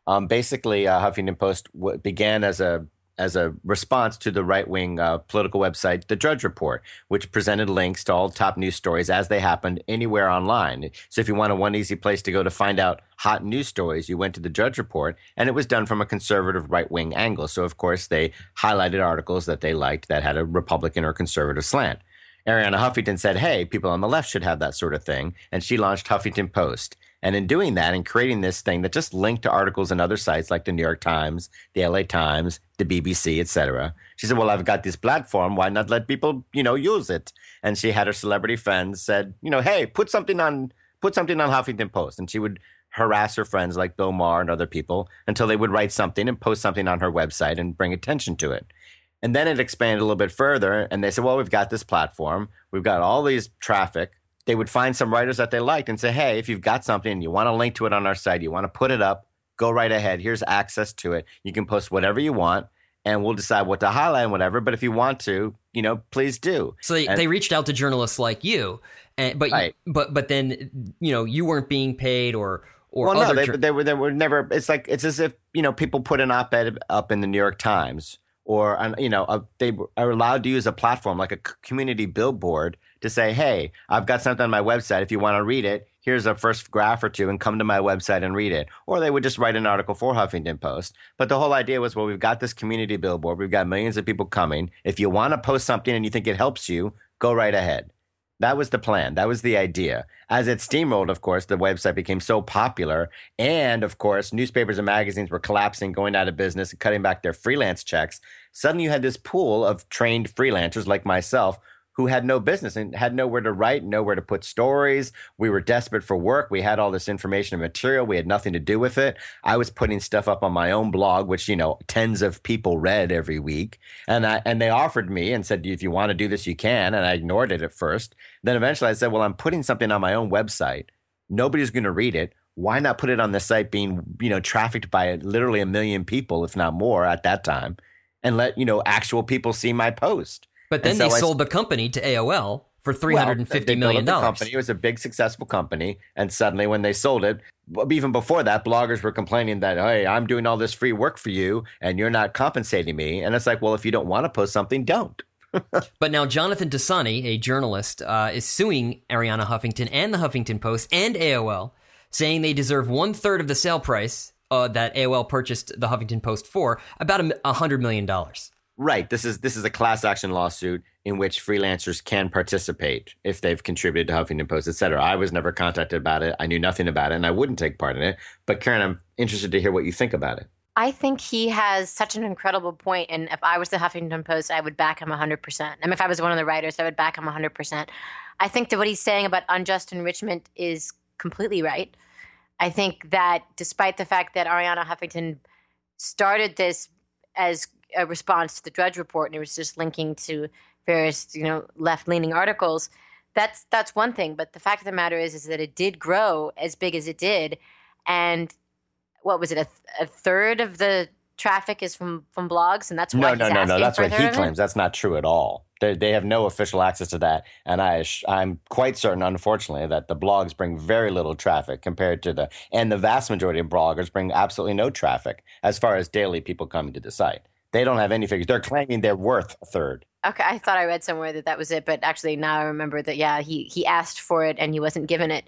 Um, basically, uh, Huffington Post w- began as a as a response to the right-wing uh, political website, The Drudge Report, which presented links to all top news stories as they happened anywhere online. So if you wanted one easy place to go to find out hot news stories, you went to The Drudge Report, and it was done from a conservative right-wing angle. So, of course, they highlighted articles that they liked that had a Republican or conservative slant. Arianna Huffington said, hey, people on the left should have that sort of thing, and she launched Huffington Post. And in doing that and creating this thing that just linked to articles and other sites like the New York Times, the L A Times, the B B C, et cetera, she said, well, I've got this platform. Why not let people, you know, use it? And she had her celebrity friends said, you know, hey, put something on put something on Huffington Post. And she would harass her friends like Bill Maher and other people until they would write something and post something on her website and bring attention to it. And then it expanded a little bit further. And they said, well, we've got this platform. We've got all these traffic. They would find some writers that they liked and say, hey, if you've got something, you want to link to it on our site, you want to put it up, go right ahead. Here's access to it. You can post whatever you want, and we'll decide what to highlight and whatever. But if you want to, you know, please do. So they, and, they reached out to journalists like you, and, but right. but but then, you know, you weren't being paid or or well, other no, they, jur- they were they were never. It's like it's as if, you know, people put an op-ed up in the New York Times, or you know, a, they are allowed to use a platform like a community billboard to say, hey, I've got something on my website. If you want to read it, here's a first graph or two and come to my website and read it. Or they would just write an article for Huffington Post. But the whole idea was, well, we've got this community billboard. We've got millions of people coming. If you want to post something and you think it helps you, go right ahead. That was the plan. That was the idea. As it steamrolled, of course, the website became so popular. And, of course, newspapers and magazines were collapsing, going out of business, and cutting back their freelance checks. Suddenly you had this pool of trained freelancers like myself who had no business and had nowhere to write, nowhere to put stories. We were desperate for work. We had all this information and material. We had nothing to do with it. I was putting stuff up on my own blog, which, you know, tens of people read every week. And I, and they offered me and said, if you want to do this, you can. And I ignored it at first. Then eventually I said, well, I'm putting something on my own website. Nobody's going to read it. Why not put it on the site being, you know, trafficked by literally a million people, if not more at that time, and let, you know, actual people see my post. But then so they I, sold the company to A O L for three hundred fifty well, million dollars. The company. It was a big, successful company. And suddenly when they sold it, even before that, bloggers were complaining that, hey, I'm doing all this free work for you and you're not compensating me. And it's like, well, if you don't want to post something, don't. But now Jonathan Tassani, a journalist, uh, is suing Arianna Huffington and the Huffington Post and A O L, saying they deserve one third of the sale price uh, that A O L purchased the Huffington Post for, about a one hundred million dollars. Right. This is this is a class action lawsuit in which freelancers can participate if they've contributed to Huffington Post, et cetera. I was never contacted about it. I knew nothing about it, and I wouldn't take part in it. But Karen, I'm interested to hear what you think about it. I think he has such an incredible point, and if I was the Huffington Post, I would back him one hundred percent. I mean, if I was one of the writers, I would back him one hundred percent. I think that what he's saying about unjust enrichment is completely right. I think that despite the fact that Arianna Huffington started this as a response to the Drudge Report, and it was just linking to various, you know, left-leaning articles, that's that's one thing. But the fact of the matter is, is that it did grow as big as it did, and what was it? A, th- a third of the traffic is from, from blogs, and that's why no, he's no, no, no. asking That's for what a he third of it? claims. That's not true at all. They they have no official access to that, and I I'm quite certain, unfortunately, that the blogs bring very little traffic compared to the and the vast majority of bloggers bring absolutely no traffic as far as daily people coming to the site. They don't have any figures. They're claiming they're worth a third. Okay, I thought I read somewhere that that was it, but actually now I remember that, yeah, he, he asked for it and he wasn't given it.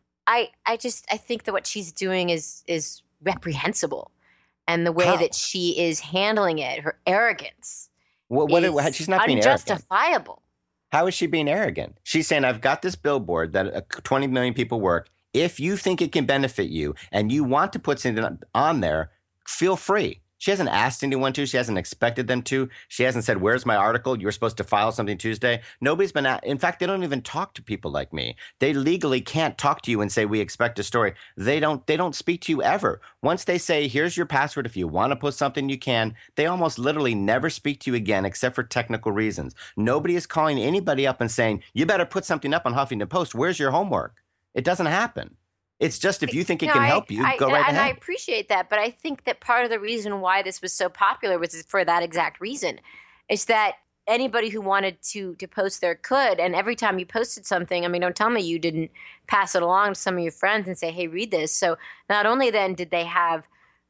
I I just, I think that what she's doing is is reprehensible. And the way How? that she is handling it, her arrogance, What, what, is she's not being arrogant. unjustifiable. How is she being arrogant? She's saying, I've got this billboard that uh, twenty million people work. If you think it can benefit you and you want to put something on there, feel free. She hasn't asked anyone to. She hasn't expected them to. She hasn't said, where's my article? You were supposed to file something Tuesday. Nobody's been at, in fact, they don't even talk to people like me. They legally can't talk to you and say, we expect a story. They don't, they don't speak to you ever. Once they say, here's your password. If you want to post something, you can. They almost literally never speak to you again, except for technical reasons. Nobody is calling anybody up and saying, you better put something up on Huffington Post. Where's your homework? It doesn't happen. It's just if you think it No, can I- help you, I- go right and ahead. I appreciate that, but I think that part of the reason why this was so popular was for that exact reason. Is that anybody who wanted to to post there could, and every time you posted something, I mean, don't tell me you didn't pass it along to some of your friends and say, hey, read this. So not only then did they have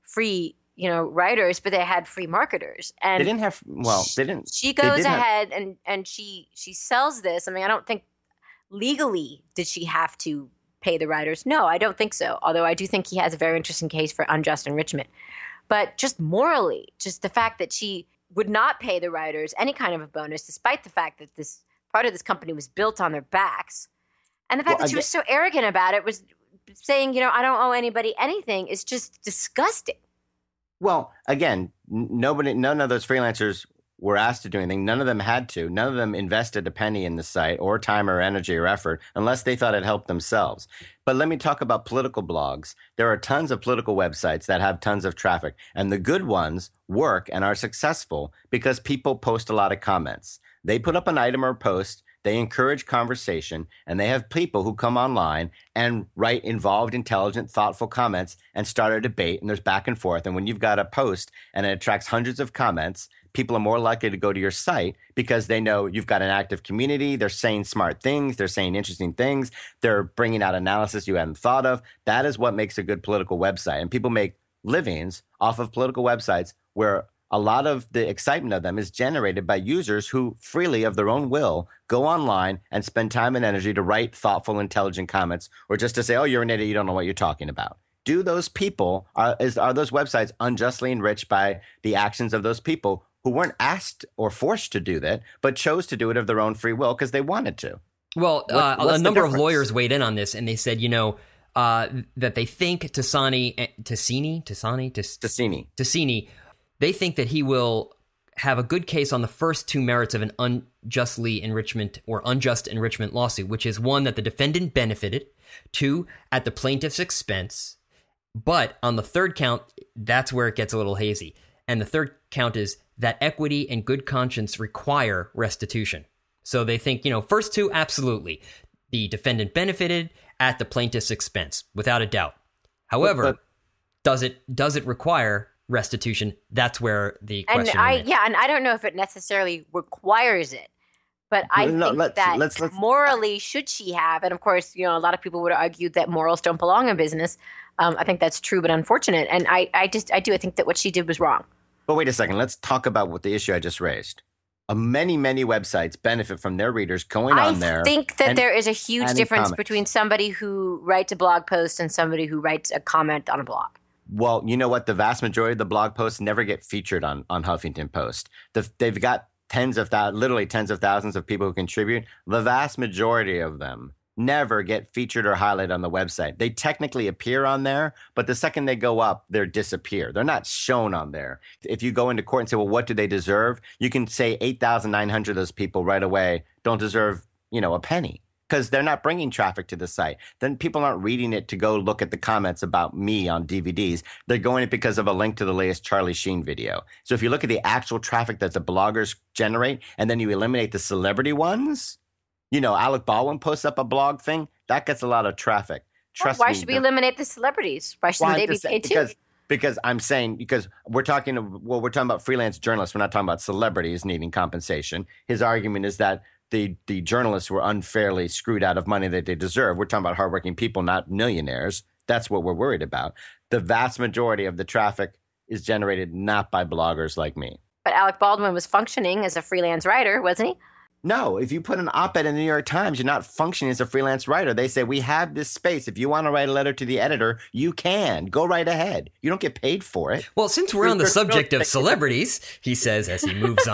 free, you know, writers, but they had free marketers. And they didn't have, well, they didn't. She goes have, ahead and, and she she sells this. I mean, I don't think legally did she have to pay the writers. No, I don't think so. Although I do think he has a very interesting case for unjust enrichment. But just morally, just the fact that she would not pay the writers any kind of a bonus, despite the fact that this part of this company was built on their backs. And the fact well, that she was so arrogant about it, was saying, you know, I don't owe anybody anything, is just disgusting. Well, again, nobody, none of those freelancers were asked to do anything. None of them had to. None of them invested a penny in the site or time or energy or effort unless they thought it helped themselves. But let me talk about political blogs. There are tons of political websites that have tons of traffic, and the good ones work and are successful because people post a lot of comments. They put up an item or post, they encourage conversation, and they have people who come online and write involved, intelligent, thoughtful comments and start a debate, and there's back and forth. And when you've got a post and it attracts hundreds of comments, people are more likely to go to your site because they know you've got an active community. They're saying smart things. They're saying interesting things. They're bringing out analysis you hadn't thought of. That is what makes a good political website. And people make livings off of political websites where a lot of the excitement of them is generated by users who freely, of their own will, go online and spend time and energy to write thoughtful, intelligent comments, or just to say, oh, you're an idiot, you don't know what you're talking about. Do those people, are, is, are those websites unjustly enriched by the actions of those people who weren't asked or forced to do that, but chose to do it of their own free will because they wanted to? Well, uh, a number of lawyers weighed in on this, and they said, you know, uh, that they think Tassani, Tassini, Tassani, Tassini, Tassini, they think that he will have a good case on the first two merits of an unjustly enrichment or unjust enrichment lawsuit, which is one, that the defendant benefited, two, at the plaintiff's expense. But on the third count, that's where it gets a little hazy. And the third count is that equity and good conscience require restitution. So they think, you know, first two, absolutely. The defendant benefited at the plaintiff's expense, without a doubt. However, but, but, does it does it require restitution? That's where the question and I remains. yeah and I don't know if it necessarily requires it, but I no, think let's, that let's, let's, morally should she have, and of course, you know, a lot of people would argue that morals don't belong in business. um, I think that's true but unfortunate, and I, I just I do I think that what she did was wrong. But wait a second, let's talk about what the issue I just raised. Uh, many many websites benefit from their readers going I on there. I think that and, there is a huge difference comments. between somebody who writes a blog post and somebody who writes a comment on a blog. Well, you know what? The vast majority of the blog posts never get featured on, on Huffington Post. The, they've got tens of thousands, literally tens of thousands of people who contribute. The vast majority of them never get featured or highlighted on the website. They technically appear on there, but the second they go up, they're disappear. They're not shown on there. If you go into court and say, well, what do they deserve? You can say eight thousand nine hundred of those people right away don't deserve, you know, a penny, because they're not bringing traffic to the site. Then people aren't reading it to go look at the comments about me on D V Ds. They're going it because of a link to the latest Charlie Sheen video. So if you look at the actual traffic that the bloggers generate, and then you eliminate the celebrity ones, you know, Alec Baldwin posts up a blog thing, that gets a lot of traffic. Trust well, why me, should we eliminate the celebrities? Why shouldn't well, they be saying, paid too? Because, because I'm saying, because we're talking, well, we're talking about freelance journalists. We're not talking about celebrities needing compensation. His argument is that The, the journalists were unfairly screwed out of money that they deserve. We're talking about hardworking people, not millionaires. That's what we're worried about. The vast majority of the traffic is generated not by bloggers like me. But Alec Baldwin was functioning as a freelance writer, wasn't he? No, if you put an op-ed in the New York Times, you're not functioning as a freelance writer. They say, we have this space. If you want to write a letter to the editor, you can. Go right ahead. You don't get paid for it. Well, since we're on the subject of celebrities, he says as he moves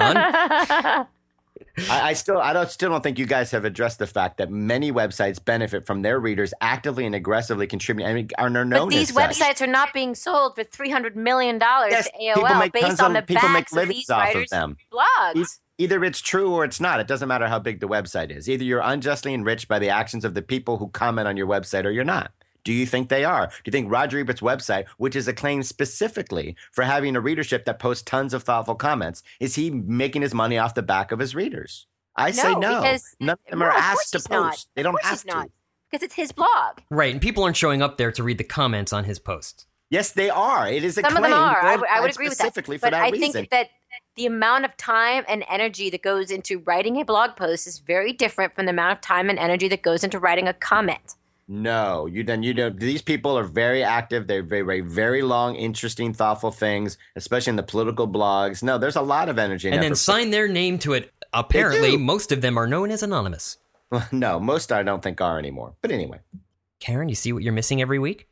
on. I, I still, I don't, still don't think you guys have addressed the fact that many websites benefit from their readers actively and aggressively contributing. I mean, are known but these as websites such. are not being sold for three hundred million dollars Yes, to A O people L make based tons on of- the people make backs of livings these off of writers' them. blogs. E- Either it's true or it's not. It doesn't matter how big the website is. Either you're unjustly enriched by the actions of the people who comment on your website or you're not. Do you think they are? Do you think Roger Ebert's website, which is acclaimed specifically for having a readership that posts tons of thoughtful comments, is he making his money off the back of his readers? I say No, no. because- None of them no, are of asked course to he's not. post. They Of don't course have he's to. not, because it's his blog. Right, and people aren't showing up there to read the comments on his posts. Yes, they are. It is Some acclaimed of them are. I, w- I would worldwide agree with that. specifically for But that I reason. think that the amount of time and energy that goes into writing a blog post is very different from the amount of time and energy that goes into writing a comment. No, you then you know these people are very active. They very, very, very long, interesting, thoughtful things, especially in the political blogs. No, there's a lot of energy. And, and then sign their name to it. Apparently, most of them are known as anonymous. No, most I don't think are anymore. But anyway, Karen, you see what you're missing every week?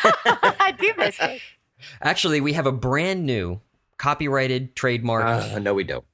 I do miss it. Actually, we have a brand new copyrighted trademark. Uh, no, we don't.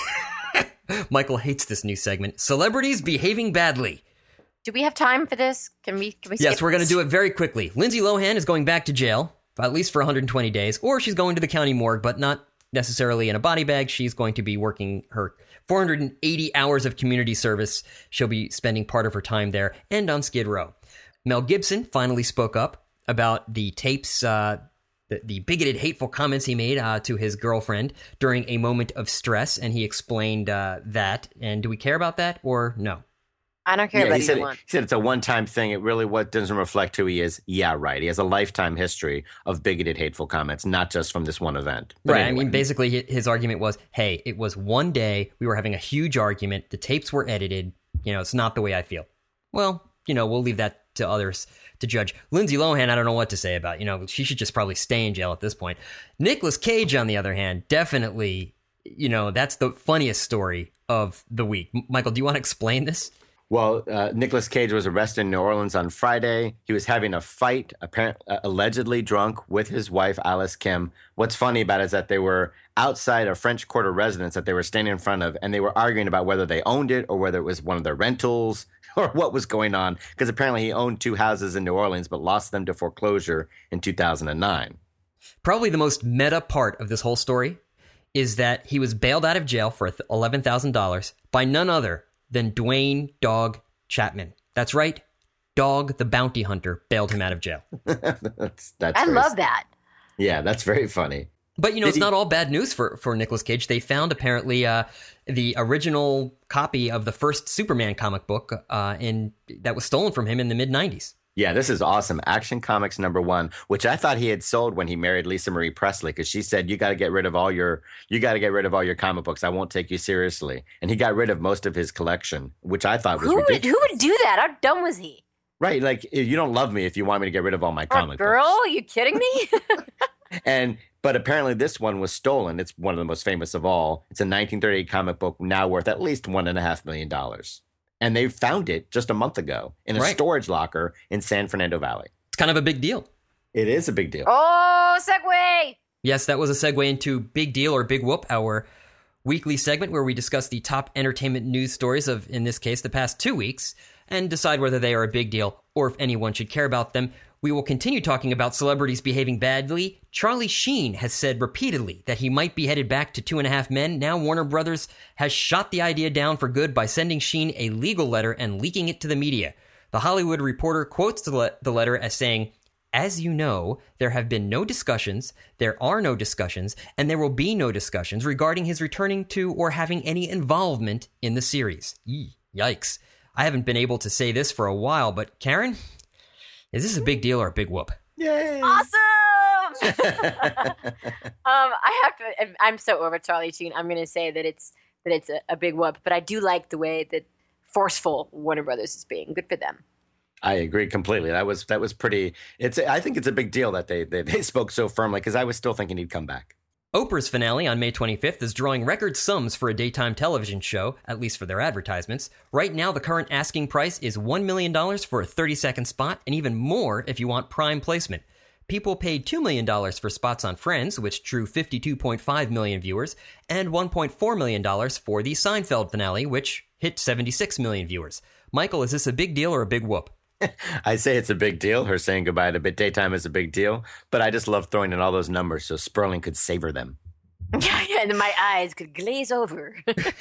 Michael hates this new segment. Celebrities behaving badly. Do we have time for this? Can we? Can we? Yes, skip we're going to this? do it very quickly. Lindsay Lohan is going back to jail, at least for one hundred twenty days, or she's going to the county morgue, but not necessarily in a body bag. She's going to be working her four hundred eighty hours of community service. She'll be spending part of her time there and on Skid Row. Mel Gibson finally spoke up about the tapes, uh, the, the bigoted, hateful comments he made uh, to his girlfriend during a moment of stress, and he explained uh, that. And do we care about that or no? I don't care Yeah, about he either said, one. he said it's a one-time thing. It really what doesn't reflect who he is. Yeah, right. He has a lifetime history of bigoted, hateful comments, not just from this one event. But Right. anyway. I mean, basically, hi- his argument was, hey, it was one day. We were having a huge argument. The tapes were edited. You know, it's not the way I feel. Well, you know, we'll leave that to others to judge. Lindsay Lohan, I don't know what to say about. You know, she should just probably stay in jail at this point. Nicolas Cage, on the other hand, definitely, you know, that's the funniest story of the week. M- Michael, do you want to explain this? Well, uh, Nicolas Cage was arrested in New Orleans on Friday. He was having a fight, apparently, uh, allegedly drunk, with his wife, Alice Kim. What's funny about it is that they were outside a French Quarter residence that they were standing in front of, and they were arguing about whether they owned it or whether it was one of their rentals or what was going on, because apparently he owned two houses in New Orleans but lost them to foreclosure in two thousand nine. Probably the most meta part of this whole story is that he was bailed out of jail for eleven thousand dollars by none other than Dwayne Dog Chapman. That's right. Dog the bounty hunter bailed him out of jail. that's, that's I very- love that. Yeah, that's very funny. But, you know, Did it's he- not all bad news for, for Nicolas Cage. They found, apparently, uh, the original copy of the first Superman comic book uh, in, that was stolen from him in the mid-nineties. Yeah, this is awesome. Action Comics number one, which I thought he had sold when he married Lisa Marie Presley, because she said, you got to get rid of all your, you got to get rid of all your comic books. I won't take you seriously. And he got rid of most of his collection, which I thought was Who would, ridiculous. who would do that? How dumb was he? Right. Like, you don't love me if you want me to get rid of all my Or comic girl? books. Are you kidding me? And, but apparently this one was stolen. It's one of the most famous of all. It's a nineteen thirty-eight comic book now worth at least one and a half million dollars. And they found it just a month ago in a Right. storage locker in San Fernando Valley. It's kind of a big deal. It is a big deal. Oh, segue. Yes, that was a segue into Big Deal or Big Whoop, our weekly segment where we discuss the top entertainment news stories of, in this case, the past two weeks, and decide whether they are a big deal or if anyone should care about them. We will continue talking about celebrities behaving badly. Charlie Sheen has said repeatedly that he might be headed back to Two and a Half Men. Now Warner Brothers has shot the idea down for good by sending Sheen a legal letter and leaking it to the media. The Hollywood Reporter quotes the, le- the letter as saying, "As you know, there have been no discussions, there are no discussions, and there will be no discussions regarding his returning to or having any involvement in the series." Yee, yikes. I haven't been able to say this for a while, but Karen, is this a big deal or a big whoop? Yay! Awesome. um, I have to. I'm so over Charlie Sheen. I'm going to say that it's that it's a, a big whoop, but I do like the way that forceful Warner Brothers is being. Good for them. I agree completely. That was that was pretty. It's. I think it's a big deal that they they, they spoke so firmly, because I was still thinking he'd come back. Oprah's finale on May twenty-fifth is drawing record sums for a daytime television show, at least for their advertisements. Right now, the current asking price is one million dollars for a thirty-second spot, and even more if you want prime placement. People paid two million dollars for spots on Friends, which drew fifty-two point five million viewers, and one point four million dollars for the Seinfeld finale, which hit seventy-six million viewers. Michael, is this a big deal or a big whoop? I say it's a big deal. Her saying goodbye to daytime is a big deal, but I just love throwing in all those numbers so Sperling could savor them. Yeah, yeah, and my eyes could glaze over.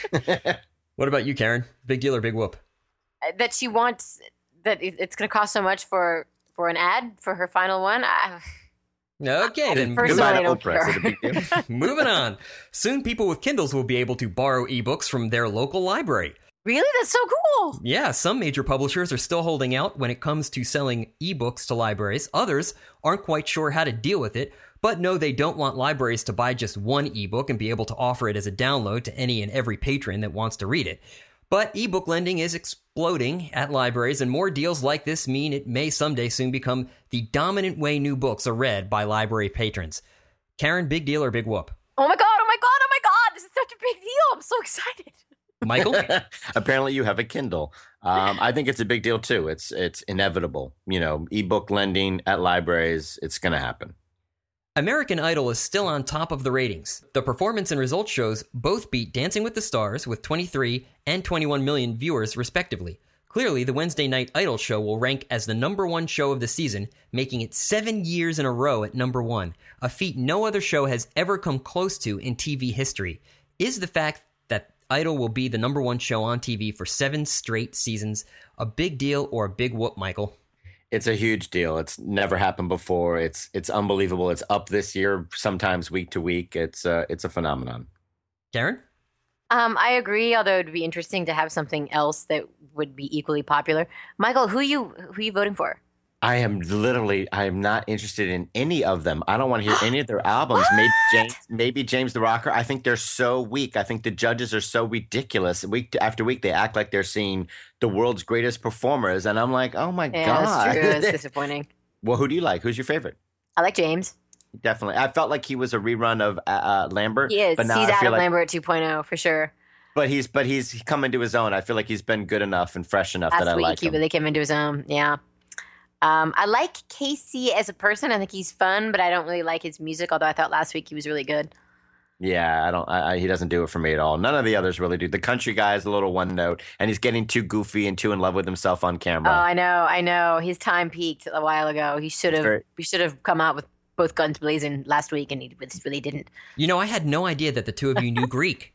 What about you, Karen? Big deal or big whoop? That she wants that it- it's going to cost so much for for an ad for her final one. I, Okay, then Personally, Goodbye to I don't Oprah. Is care. it a big deal? moving on. Soon people with Kindles will be able to borrow ebooks from their local library. really, that's so cool. Yeah, some major publishers are still holding out when it comes to selling ebooks to libraries. Others aren't quite sure how to deal with it, but know they don't want libraries to buy just one ebook and be able to offer it as a download to any and every patron that wants to read it. But ebook lending is exploding at libraries, and more deals like this mean it may someday soon become the dominant way new books are read by library patrons. Karen, big deal or big whoop? Oh my God, oh my God, oh my God. This is such a big deal. I'm so excited. Michael? Apparently you have a Kindle. Um, I think it's a big deal too. It's it's inevitable. You know, ebook lending at libraries, it's going to happen. American Idol is still on top of the ratings. The performance and results shows both beat Dancing with the Stars with twenty-three and twenty-one million viewers respectively. Clearly, the Wednesday Night Idol show will rank as the number one show of the season, making it seven years in a row at number one, a feat no other show has ever come close to in T V history. Is the fact that Idol will be the number one show on T V for seven straight seasons a big deal or a big whoop, Michael? It's a huge deal. It's never happened before. It's it's unbelievable. It's up this year, sometimes week to week. It's uh, it's a phenomenon. Karen? Um, I agree, although it would be interesting to have something else that would be equally popular. Michael, who you who are you voting for? I am literally, I am not interested in any of them. I don't want to hear any of their albums. Maybe James, maybe James the Rocker. I think they're so weak. I think the judges are so ridiculous. Week after week, they act like they're seeing the world's greatest performers. And I'm like, oh my Yeah, God. that's true. It's disappointing. Well, who do you like? Who's your favorite? I like James. Definitely. I felt like he was a rerun of uh, uh, Lambert. He is. But now He's I feel Adam like, Lambert two point oh for sure. But he's but he's come into his own. I feel like he's been good enough and fresh enough Last that I week like he him. really came into his own. Yeah. Um, I like Casey as a person. I think he's fun, but I don't really like his music. Although I thought last week he was really good. Yeah, I don't. I, I, he doesn't do it for me at all. None of the others really do. The country guy is a little one note, and he's getting too goofy and too in love with himself on camera. Oh, I know, I know. His time peaked a while ago. He should have. Very- We should have come out with both guns blazing last week, and he just really didn't. You know, I had no idea that the two of you knew Greek.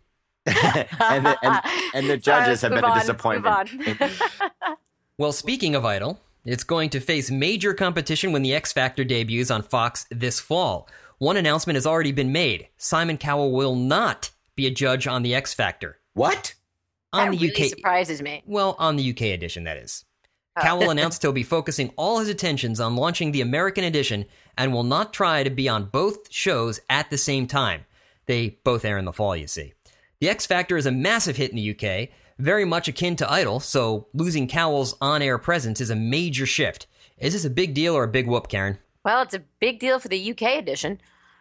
and, the, and, and the judges Sorry, have move been a on, disappointment. move on. Well, speaking of Idol, it's going to face major competition when the X Factor debuts on Fox this fall. One announcement has already been made. Simon Cowell will not be a judge on the X Factor. What? On that the really U K surprises me. Well, on the U K edition, that is. Oh. Cowell announced he'll be focusing all his attentions on launching the American edition and will not try to be on both shows at the same time. They both air in the fall, you see. The X Factor is a massive hit in the U K, very much akin to Idol, so losing Cowell's on-air presence is a major shift. Is this a big deal or a big whoop, Karen? Well, it's a big deal for the U K edition.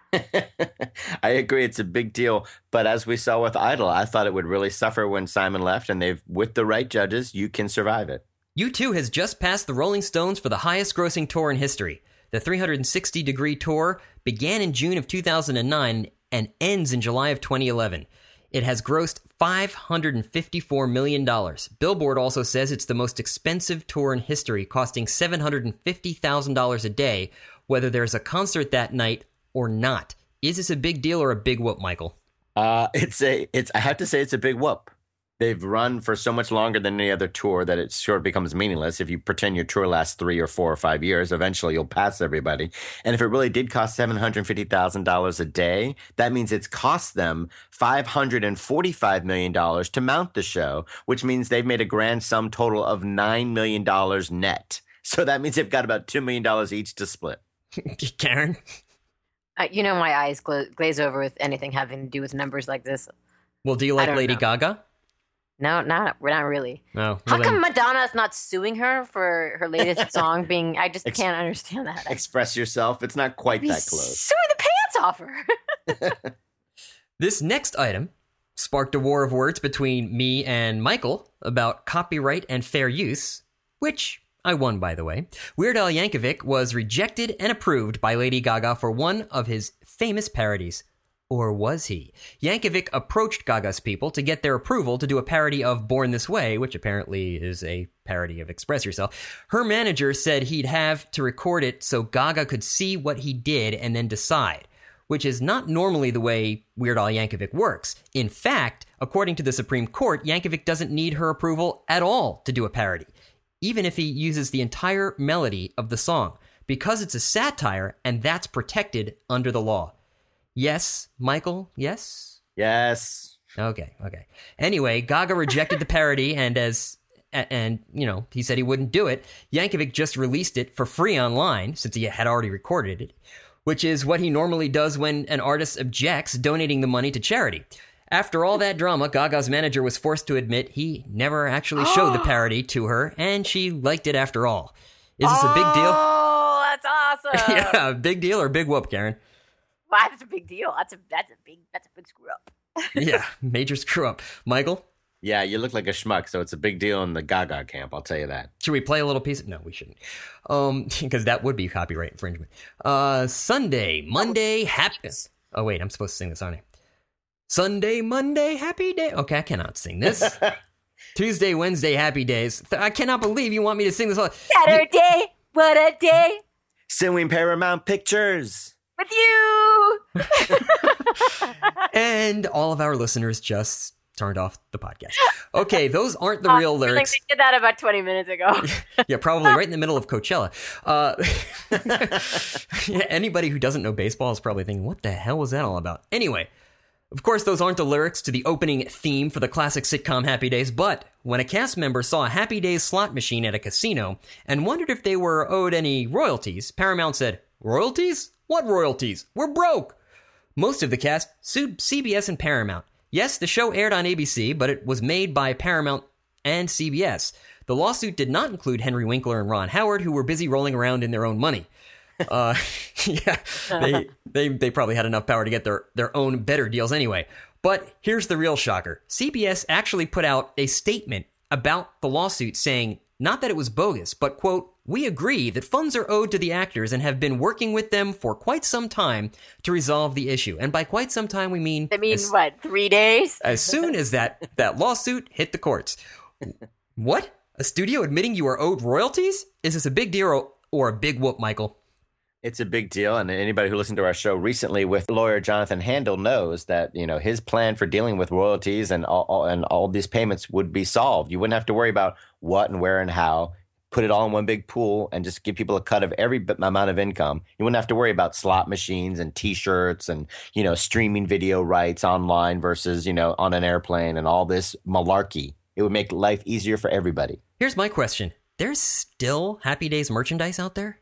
I agree, it's a big deal. But as we saw with Idol, I thought it would really suffer when Simon left, and they've, with the right judges, you can survive it. U two has just passed the Rolling Stones for the highest-grossing tour in history. The three hundred sixty degree tour began in June of two thousand nine and ends in July of twenty eleven. It has grossed five hundred fifty-four million dollars. Billboard also says it's the most expensive tour in history, costing seven hundred fifty thousand dollars a day, whether there's a concert that night or not. Is this a big deal or a big whoop, Michael? Uh, it's a, it's. I have to say, it's a big whoop. They've run for so much longer than any other tour that it sort of becomes meaningless. If you pretend your tour lasts three or four or five years, eventually you'll pass everybody. And if it really did cost seven hundred fifty thousand dollars a day, that means it's cost them five hundred forty-five million dollars to mount the show, which means they've made a grand sum total of nine million dollars net. So that means they've got about two million dollars each to split. Karen? Uh, you know my eyes gla- glaze over with anything having to do with numbers like this. Well, do you I like don't Lady know. Gaga? No, not we're not really. No. Well, How then- come Madonna's not suing her for her latest song being? I just Ex- can't understand that. Express yourself. It's not quite He's that close. suing the pants off her. This next item sparked a war of words between me and Michael about copyright and fair use, which I won, by the way. Weird Al Yankovic was rejected and approved by Lady Gaga for one of his famous parodies. Or was he? Yankovic approached Gaga's people to get their approval to do a parody of Born This Way, which apparently is a parody of Express Yourself. Her manager said he'd have to record it so Gaga could see what he did and then decide, which is not normally the way Weird Al Yankovic works. In fact, according to the Supreme Court, Yankovic doesn't need her approval at all to do a parody, even if he uses the entire melody of the song, because it's a satire and that's protected under the law. Yes, Michael, yes? Yes. Okay, okay. Anyway, Gaga rejected the parody, and as and you know, he said he wouldn't do it. Yankovic just released it for free online since he had already recorded it, which is what he normally does when an artist objects, donating the money to charity. After all that drama, Gaga's manager was forced to admit he never actually showed the parody to her, and she liked it after all. Is this a big deal? Oh, that's awesome. Yeah, big deal or big whoop, Karen? Wow, that's a big deal. That's a that's a big that's a big screw up. Yeah, major screw up. Michael? Yeah, you look like a schmuck, so it's a big deal in the Gaga camp, I'll tell you that. Should we play a little piece? No, we shouldn't. Um, because that would be copyright infringement. Uh, Sunday, Monday, happy... Oh, wait, I'm supposed to sing this, aren't I? Sunday, Monday, happy day. Okay, I cannot sing this. Tuesday, Wednesday, happy days. I cannot believe you want me to sing this. All. Saturday, what a day. Suing Paramount Pictures. With you. And all of our listeners just turned off the podcast. Okay, those aren't the Oh, real I feel like lyrics. they did that about twenty minutes ago. Yeah, probably right in the middle of Coachella. Uh, yeah, anybody who doesn't know baseball is probably thinking, what the hell was that all about? Anyway, of course, those aren't the lyrics to the opening theme for the classic sitcom Happy Days, but when a cast member saw a Happy Days slot machine at a casino and wondered if they were owed any royalties, Paramount said, royalties? What royalties? We're broke! Most of the cast sued C B S and Paramount. Yes, the show aired on A B C, but it was made by Paramount and C B S. The lawsuit did not include Henry Winkler and Ron Howard, who were busy rolling around in their own money. Uh, yeah, they, they they probably had enough power to get their, their own better deals anyway. But here's the real shocker. C B S actually put out a statement about the lawsuit saying, not that it was bogus, but, quote, we agree that funds are owed to the actors and have been working with them for quite some time to resolve the issue. And by quite some time, we mean... I mean, as, what, three days? as soon as that, that lawsuit hit the courts. What? A studio admitting you are owed royalties? Is this a big deal or, or a big whoop, Michael? It's a big deal, and anybody who listened to our show recently with lawyer Jonathan Handel knows that, you know, his plan for dealing with royalties and all, all and all these payments would be solved. You wouldn't have to worry about what and where and how. Put it all in one big pool and just give people a cut of every amount of income. You wouldn't have to worry about slot machines and T-shirts and, you know, streaming video rights online versus, you know, on an airplane and all this malarkey. It would make life easier for everybody. Here's my question. There's still Happy Days merchandise out there?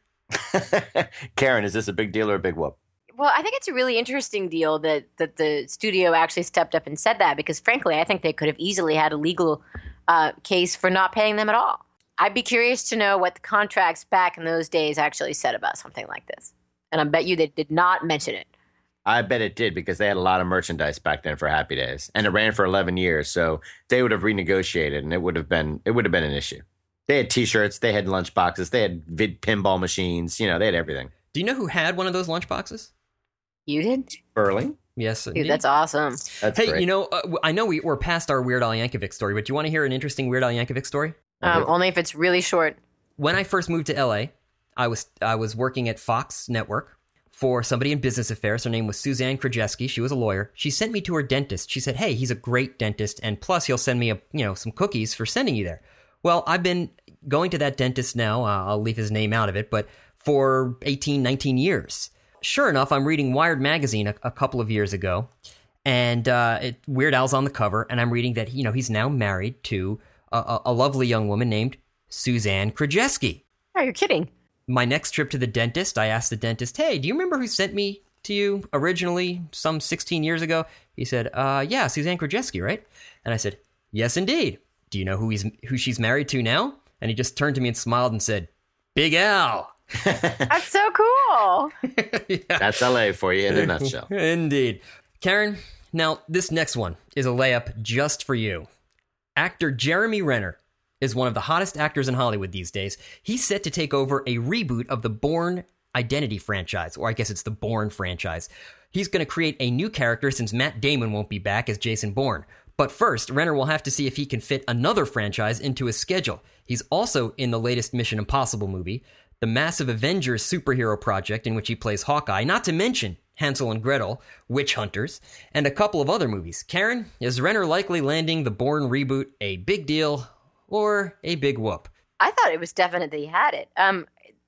Karen, is this a big deal or a big whoop? Well, I think it's a really interesting deal that, that the studio actually stepped up and said that because, frankly, I think they could have easily had a legal uh, case for not paying them at all. I'd be curious to know what the contracts back in those days actually said about something like this. And I bet you they did not mention it. I bet it did because they had a lot of merchandise back then for Happy Days, and it ran for eleven years. So they would have renegotiated, and it would have been it would have been an issue. They had T-shirts, they had lunch boxes, they had vid pinball machines. You know, they had everything. Do you know who had one of those lunch boxes? You did? Burling? Yes. Dude, that's awesome. That's hey, great. you know, uh, I know we, we're past our Weird Al Yankovic story, but do you want to hear an interesting Weird Al Yankovic story? Um, only if it's really short. When I first moved to L A, I was I was working at Fox Network for somebody in business affairs. Her name was Suzanne Krajewski. She was a lawyer. She sent me to her dentist. She said, "Hey, he's a great dentist, and plus he'll send me a you know some cookies for sending you there." Well, I've been going to that dentist now. Uh, I'll leave his name out of it, but for eighteen, nineteen years. Sure enough, I'm reading Wired magazine a, a couple of years ago, and uh, it, Weird Al's on the cover, and I'm reading that you know he's now married to a, a lovely young woman named Suzanne Krajewski. Oh, you're kidding. My next trip to the dentist, I asked the dentist, hey, do you remember who sent me to you originally some sixteen years ago? He said, uh, yeah, Suzanne Krajewski, right? And I said, yes, indeed. Do you know who he's who she's married to now? And he just turned to me and smiled and said, Big Al. That's so cool. Yeah. That's L A for you in a nutshell. Indeed. Karen, now this next one is a layup just for you. Actor Jeremy Renner is one of the hottest actors in Hollywood these days. He's set to take over a reboot of the Bourne Identity franchise, or I guess it's the Bourne franchise. He's going to create a new character since Matt Damon won't be back as Jason Bourne. But first, Renner will have to see if he can fit another franchise into his schedule. He's also in the latest Mission Impossible movie, the massive Avengers superhero project in which he plays Hawkeye, not to mention Hansel and Gretel, Witch Hunters, and a couple of other movies. Karen, is Renner likely landing the Bourne reboot a big deal or a big whoop? I thought it was definite that he had it. Um,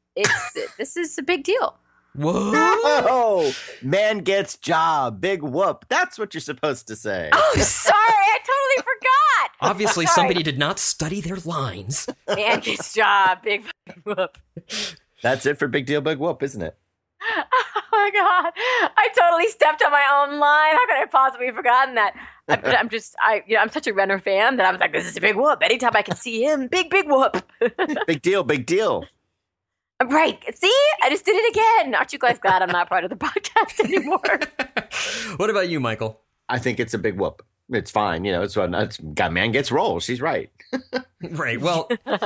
it's this is a big deal. Whoa! Oh, man gets job, big whoop. That's what you're supposed to say. Oh, sorry, I totally forgot. Obviously, Sorry. somebody did not study their lines. Man gets job, big fucking whoop. That's it for big deal, big whoop, isn't it? Oh my god, I totally stepped on my own line. How could I possibly have forgotten that? But I'm just, I, you know, I'm such a Renner fan that I was like, this is a big whoop. Anytime I can see him, big, big whoop. Big deal, big deal. Right. See, I just did it again. Aren't you guys glad I'm not part of the podcast anymore? What about you, Michael? I think it's a big whoop. It's fine. You know, it's what it's, got man gets rolled. She's right. Right. Well,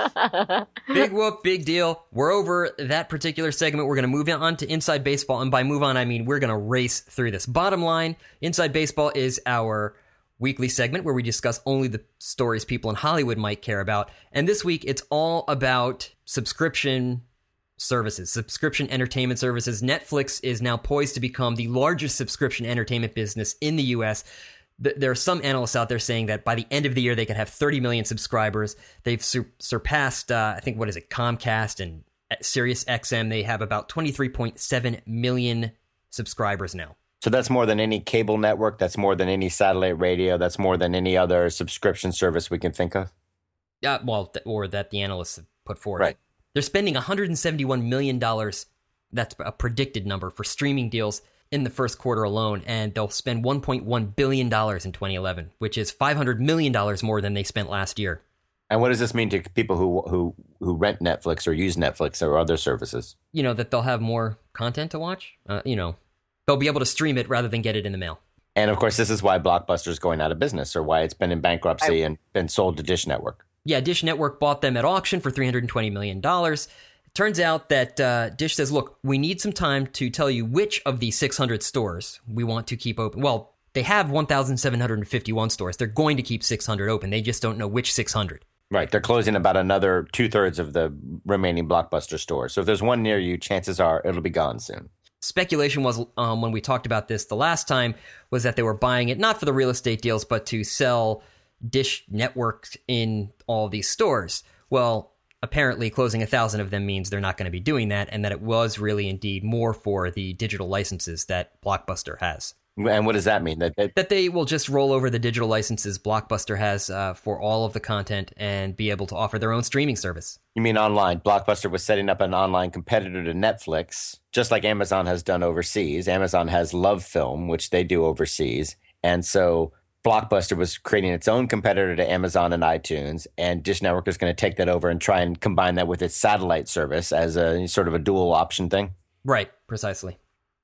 big whoop, big deal. We're over that particular segment. We're going to move on to Inside Baseball. And by move on, I mean we're going to race through this. Bottom line, Inside Baseball is our weekly segment where we discuss only the stories people in Hollywood might care about. And this week, it's all about subscription services, subscription entertainment services. Netflix is now poised to become the largest subscription entertainment business in the U S. There are some analysts out there saying that by the end of the year, they could have thirty million subscribers. They've sur- surpassed, uh, I think, what is it, Comcast and Sirius X M. They have about twenty-three point seven million subscribers now. So that's more than any cable network. That's more than any satellite radio. That's more than any other subscription service we can think of. Yeah, well, th- or that the analysts have put forward. Right. They're spending one hundred seventy-one million dollars. That's a predicted number for streaming deals in the first quarter alone, and they'll spend one point one billion dollars in twenty eleven, which is five hundred million dollars more than they spent last year. And what does this mean to people who who who rent Netflix or use Netflix or other services? You know, that they'll have more content to watch. Uh, you know, they'll be able to stream it rather than get it in the mail. And of course, this is why Blockbuster's going out of business, or why it's been in bankruptcy I, and been sold to Dish Network. Yeah, Dish Network bought them at auction for three hundred twenty million dollars. Turns out that uh, Dish says, look, we need some time to tell you which of the six hundred stores we want to keep open. Well, they have one thousand seven hundred fifty-one stores. They're going to keep six hundred open. They just don't know which six hundred. Right. They're closing about another two-thirds of the remaining Blockbuster stores. So if there's one near you, chances are it'll be gone soon. Speculation was, um, when we talked about this the last time, was that they were buying it not for the real estate deals, but to sell Dish Network in all these stores. Well, apparently closing a thousand of them means they're not going to be doing that, and that it was really indeed more for the digital licenses that Blockbuster has. And what does that mean? That, that, that they will just roll over the digital licenses Blockbuster has uh, for all of the content and be able to offer their own streaming service. You mean online? Blockbuster was setting up an online competitor to Netflix, just like Amazon has done overseas. Amazon has Love Film, which they do overseas. And so Blockbuster was creating its own competitor to Amazon and iTunes, and Dish Network is going to take that over and try and combine that with its satellite service as a sort of a dual option thing. Right, precisely.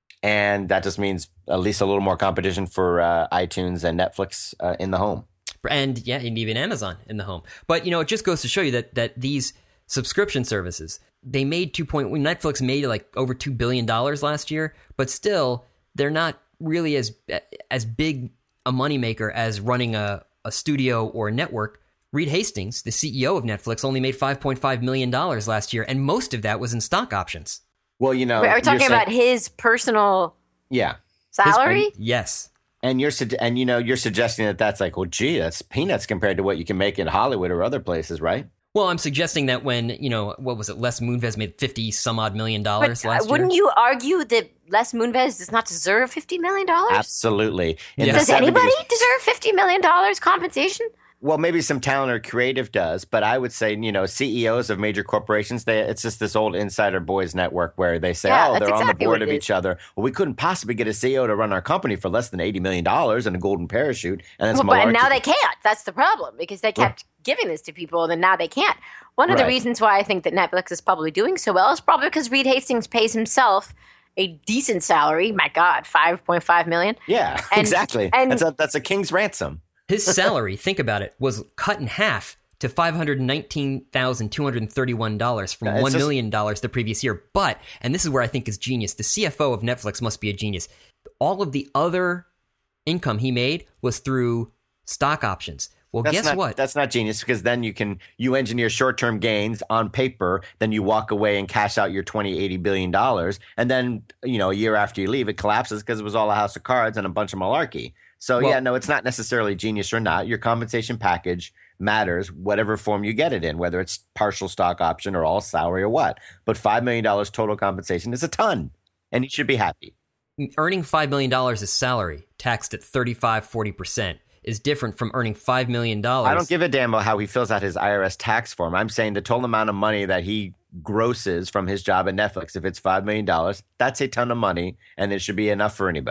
And that just means at least a little more competition for uh, iTunes and Netflix uh, in the home. And yeah, and even Amazon in the home. But, you know, it just goes to show you that that these subscription services, they made two point Netflix made like over two billion dollars last year, but still they're not really as as big a moneymaker as running a, a studio or a network. Reed Hastings, the C E O of Netflix, only made five point five million dollars last year, and most of that was in stock options. Well, you know, Wait, are we talking saying, about his personal yeah salary? His, yes. And you're and you know you're suggesting that that's like, well, gee, that's peanuts compared to what you can make in Hollywood or other places, right? Well, I'm suggesting that when, you know, what was it, Les Moonves made fifty some odd million dollars but, last uh, wouldn't year. Wouldn't you argue that Les Moonves does not deserve fifty million dollars? Absolutely. In yeah. Does seventies, anybody deserve fifty million dollars compensation? Well, maybe some talent or creative does, but I would say, you know, C E Os of major corporations, they it's just this old insider boys network where they say, Yeah, oh, that's they're on exactly the board what of it each other. Well, we couldn't possibly get a C E O to run our company for less than eighty million dollars and a golden parachute. And it's Well, but malarkey. now they can't. That's the problem, because they kept giving this to people, and then now they can't. One of Right. the reasons why I think that Netflix is probably doing so well is probably because Reed Hastings pays himself a decent salary. My God, five point five million dollars. Yeah, And- exactly. and- that's, a, that's a king's ransom. His salary, think about it, was cut in half to five hundred nineteen thousand two hundred thirty-one dollars from Yeah, it's one just- million dollars the previous year. But, and this is where I think is genius, the C F O of Netflix must be a genius. All of the other income he made was through stock options. Well, That's guess not, what? That's not genius, because then you can you engineer short-term gains on paper, then you walk away and cash out your twenty, eighty billion dollars, and then, you know, a year after you leave, it collapses because it was all a house of cards and a bunch of malarkey. So Well- yeah, no, it's not necessarily genius or not. Your compensation package matters, whatever form you get it in, whether it's partial stock option or all salary or what. But five million dollars total compensation is a ton, and you should be happy. Earning five million dollars as salary, taxed at thirty-five, forty percent, is different from earning five million dollars. I don't give a damn about how he fills out his I R S tax form. I'm saying the total amount of money that he grosses from his job at Netflix, if it's five million dollars, that's a ton of money, and it should be enough for anybody.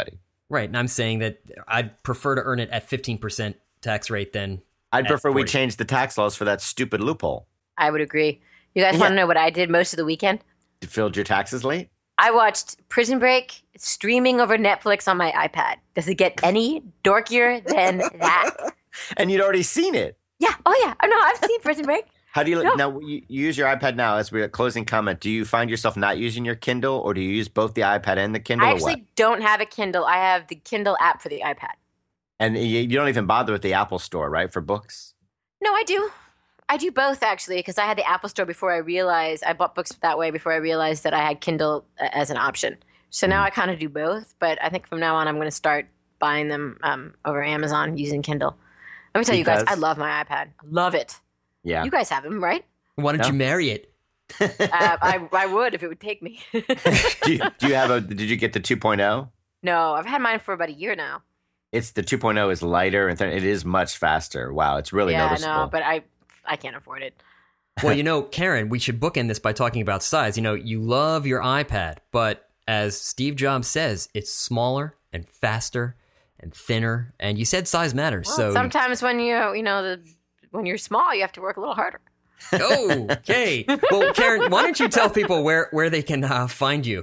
Right, and I'm saying that I'd prefer to earn it at fifteen percent tax rate than I'd at prefer we forty. change the tax laws for that stupid loophole. I would agree. You guys Yeah. want to know what I did most of the weekend? You filled your taxes late? I watched Prison Break streaming over Netflix on my iPad. Does it get any dorkier than that? And you'd already seen it. Yeah. Oh, yeah. Oh, no, I've seen Prison Break. How do you No. now? You you use your iPad now as we're closing comment. Do you find yourself not using your Kindle, or do you use both the iPad and the Kindle? I or actually what? don't have a Kindle. I have the Kindle app for the iPad. And you, you don't even bother with the Apple Store, right, for books? No, I do. I do both, actually, because I had the Apple Store before I realized I bought books that way before I realized that I had Kindle uh, as an option. So now I kind of do both, but I think from now on I'm going to start buying them um, over Amazon using Kindle. Let me tell you guys, I Because- love my iPad. I love it. Yeah. You guys have them, right? Why don't No. you marry it? uh, I, I would if it would take me. do, you, do you have a? Did you get the two point oh? No, I've had mine for about a year now. It's the two point oh is lighter and th- it is much faster. Wow, it's really yeah, noticeable. no, but I I can't afford it. Well, you know, Karen, we should bookend this by talking about size. You know, you love your iPad, but as Steve Jobs says, it's smaller and faster and thinner. And you said size matters. Well, so sometimes when you you know the when you're small, you have to work a little harder. Oh, okay. Well, Karen, why don't you tell people where, where they can uh, find you?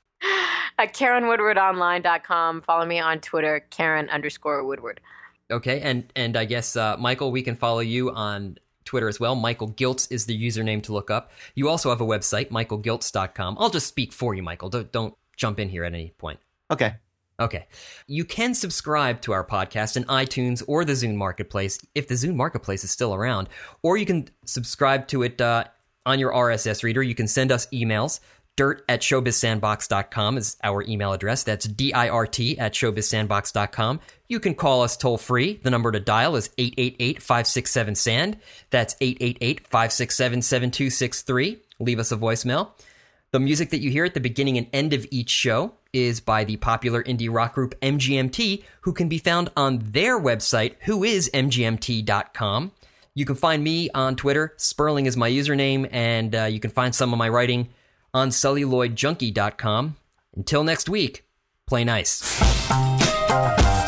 At Karen Woodward Online dot com. Follow me on Twitter, Karen underscore Woodward. Okay, and and I guess, uh, Michael, we can follow you on Twitter as well. Michael Giltz is the username to look up. You also have a website, michael giltz dot com. I'll just speak for you, Michael. Don't, don't jump in here at any point. Okay. Okay. You can subscribe to our podcast in iTunes or the Zune Marketplace, if the Zune Marketplace is still around, or you can subscribe to it uh, on your R S S reader. You can send us emails. Dirt at showbiz sandbox dot com is our email address. That's D I R T at showbiz sandbox dot com. You can call us toll free. The number to dial is eight eight eight, five six seven, S A N D. That's eight eight eight, five six seven, seven two six three. Leave us a voicemail. The music that you hear at the beginning and end of each show is by the popular indie rock group M G M T, who can be found on their website, who is M G M T dot com. You can find me on Twitter. Sperling is my username, and uh, you can find some of my writing on celluloid junkie dot com. Until next week, play nice.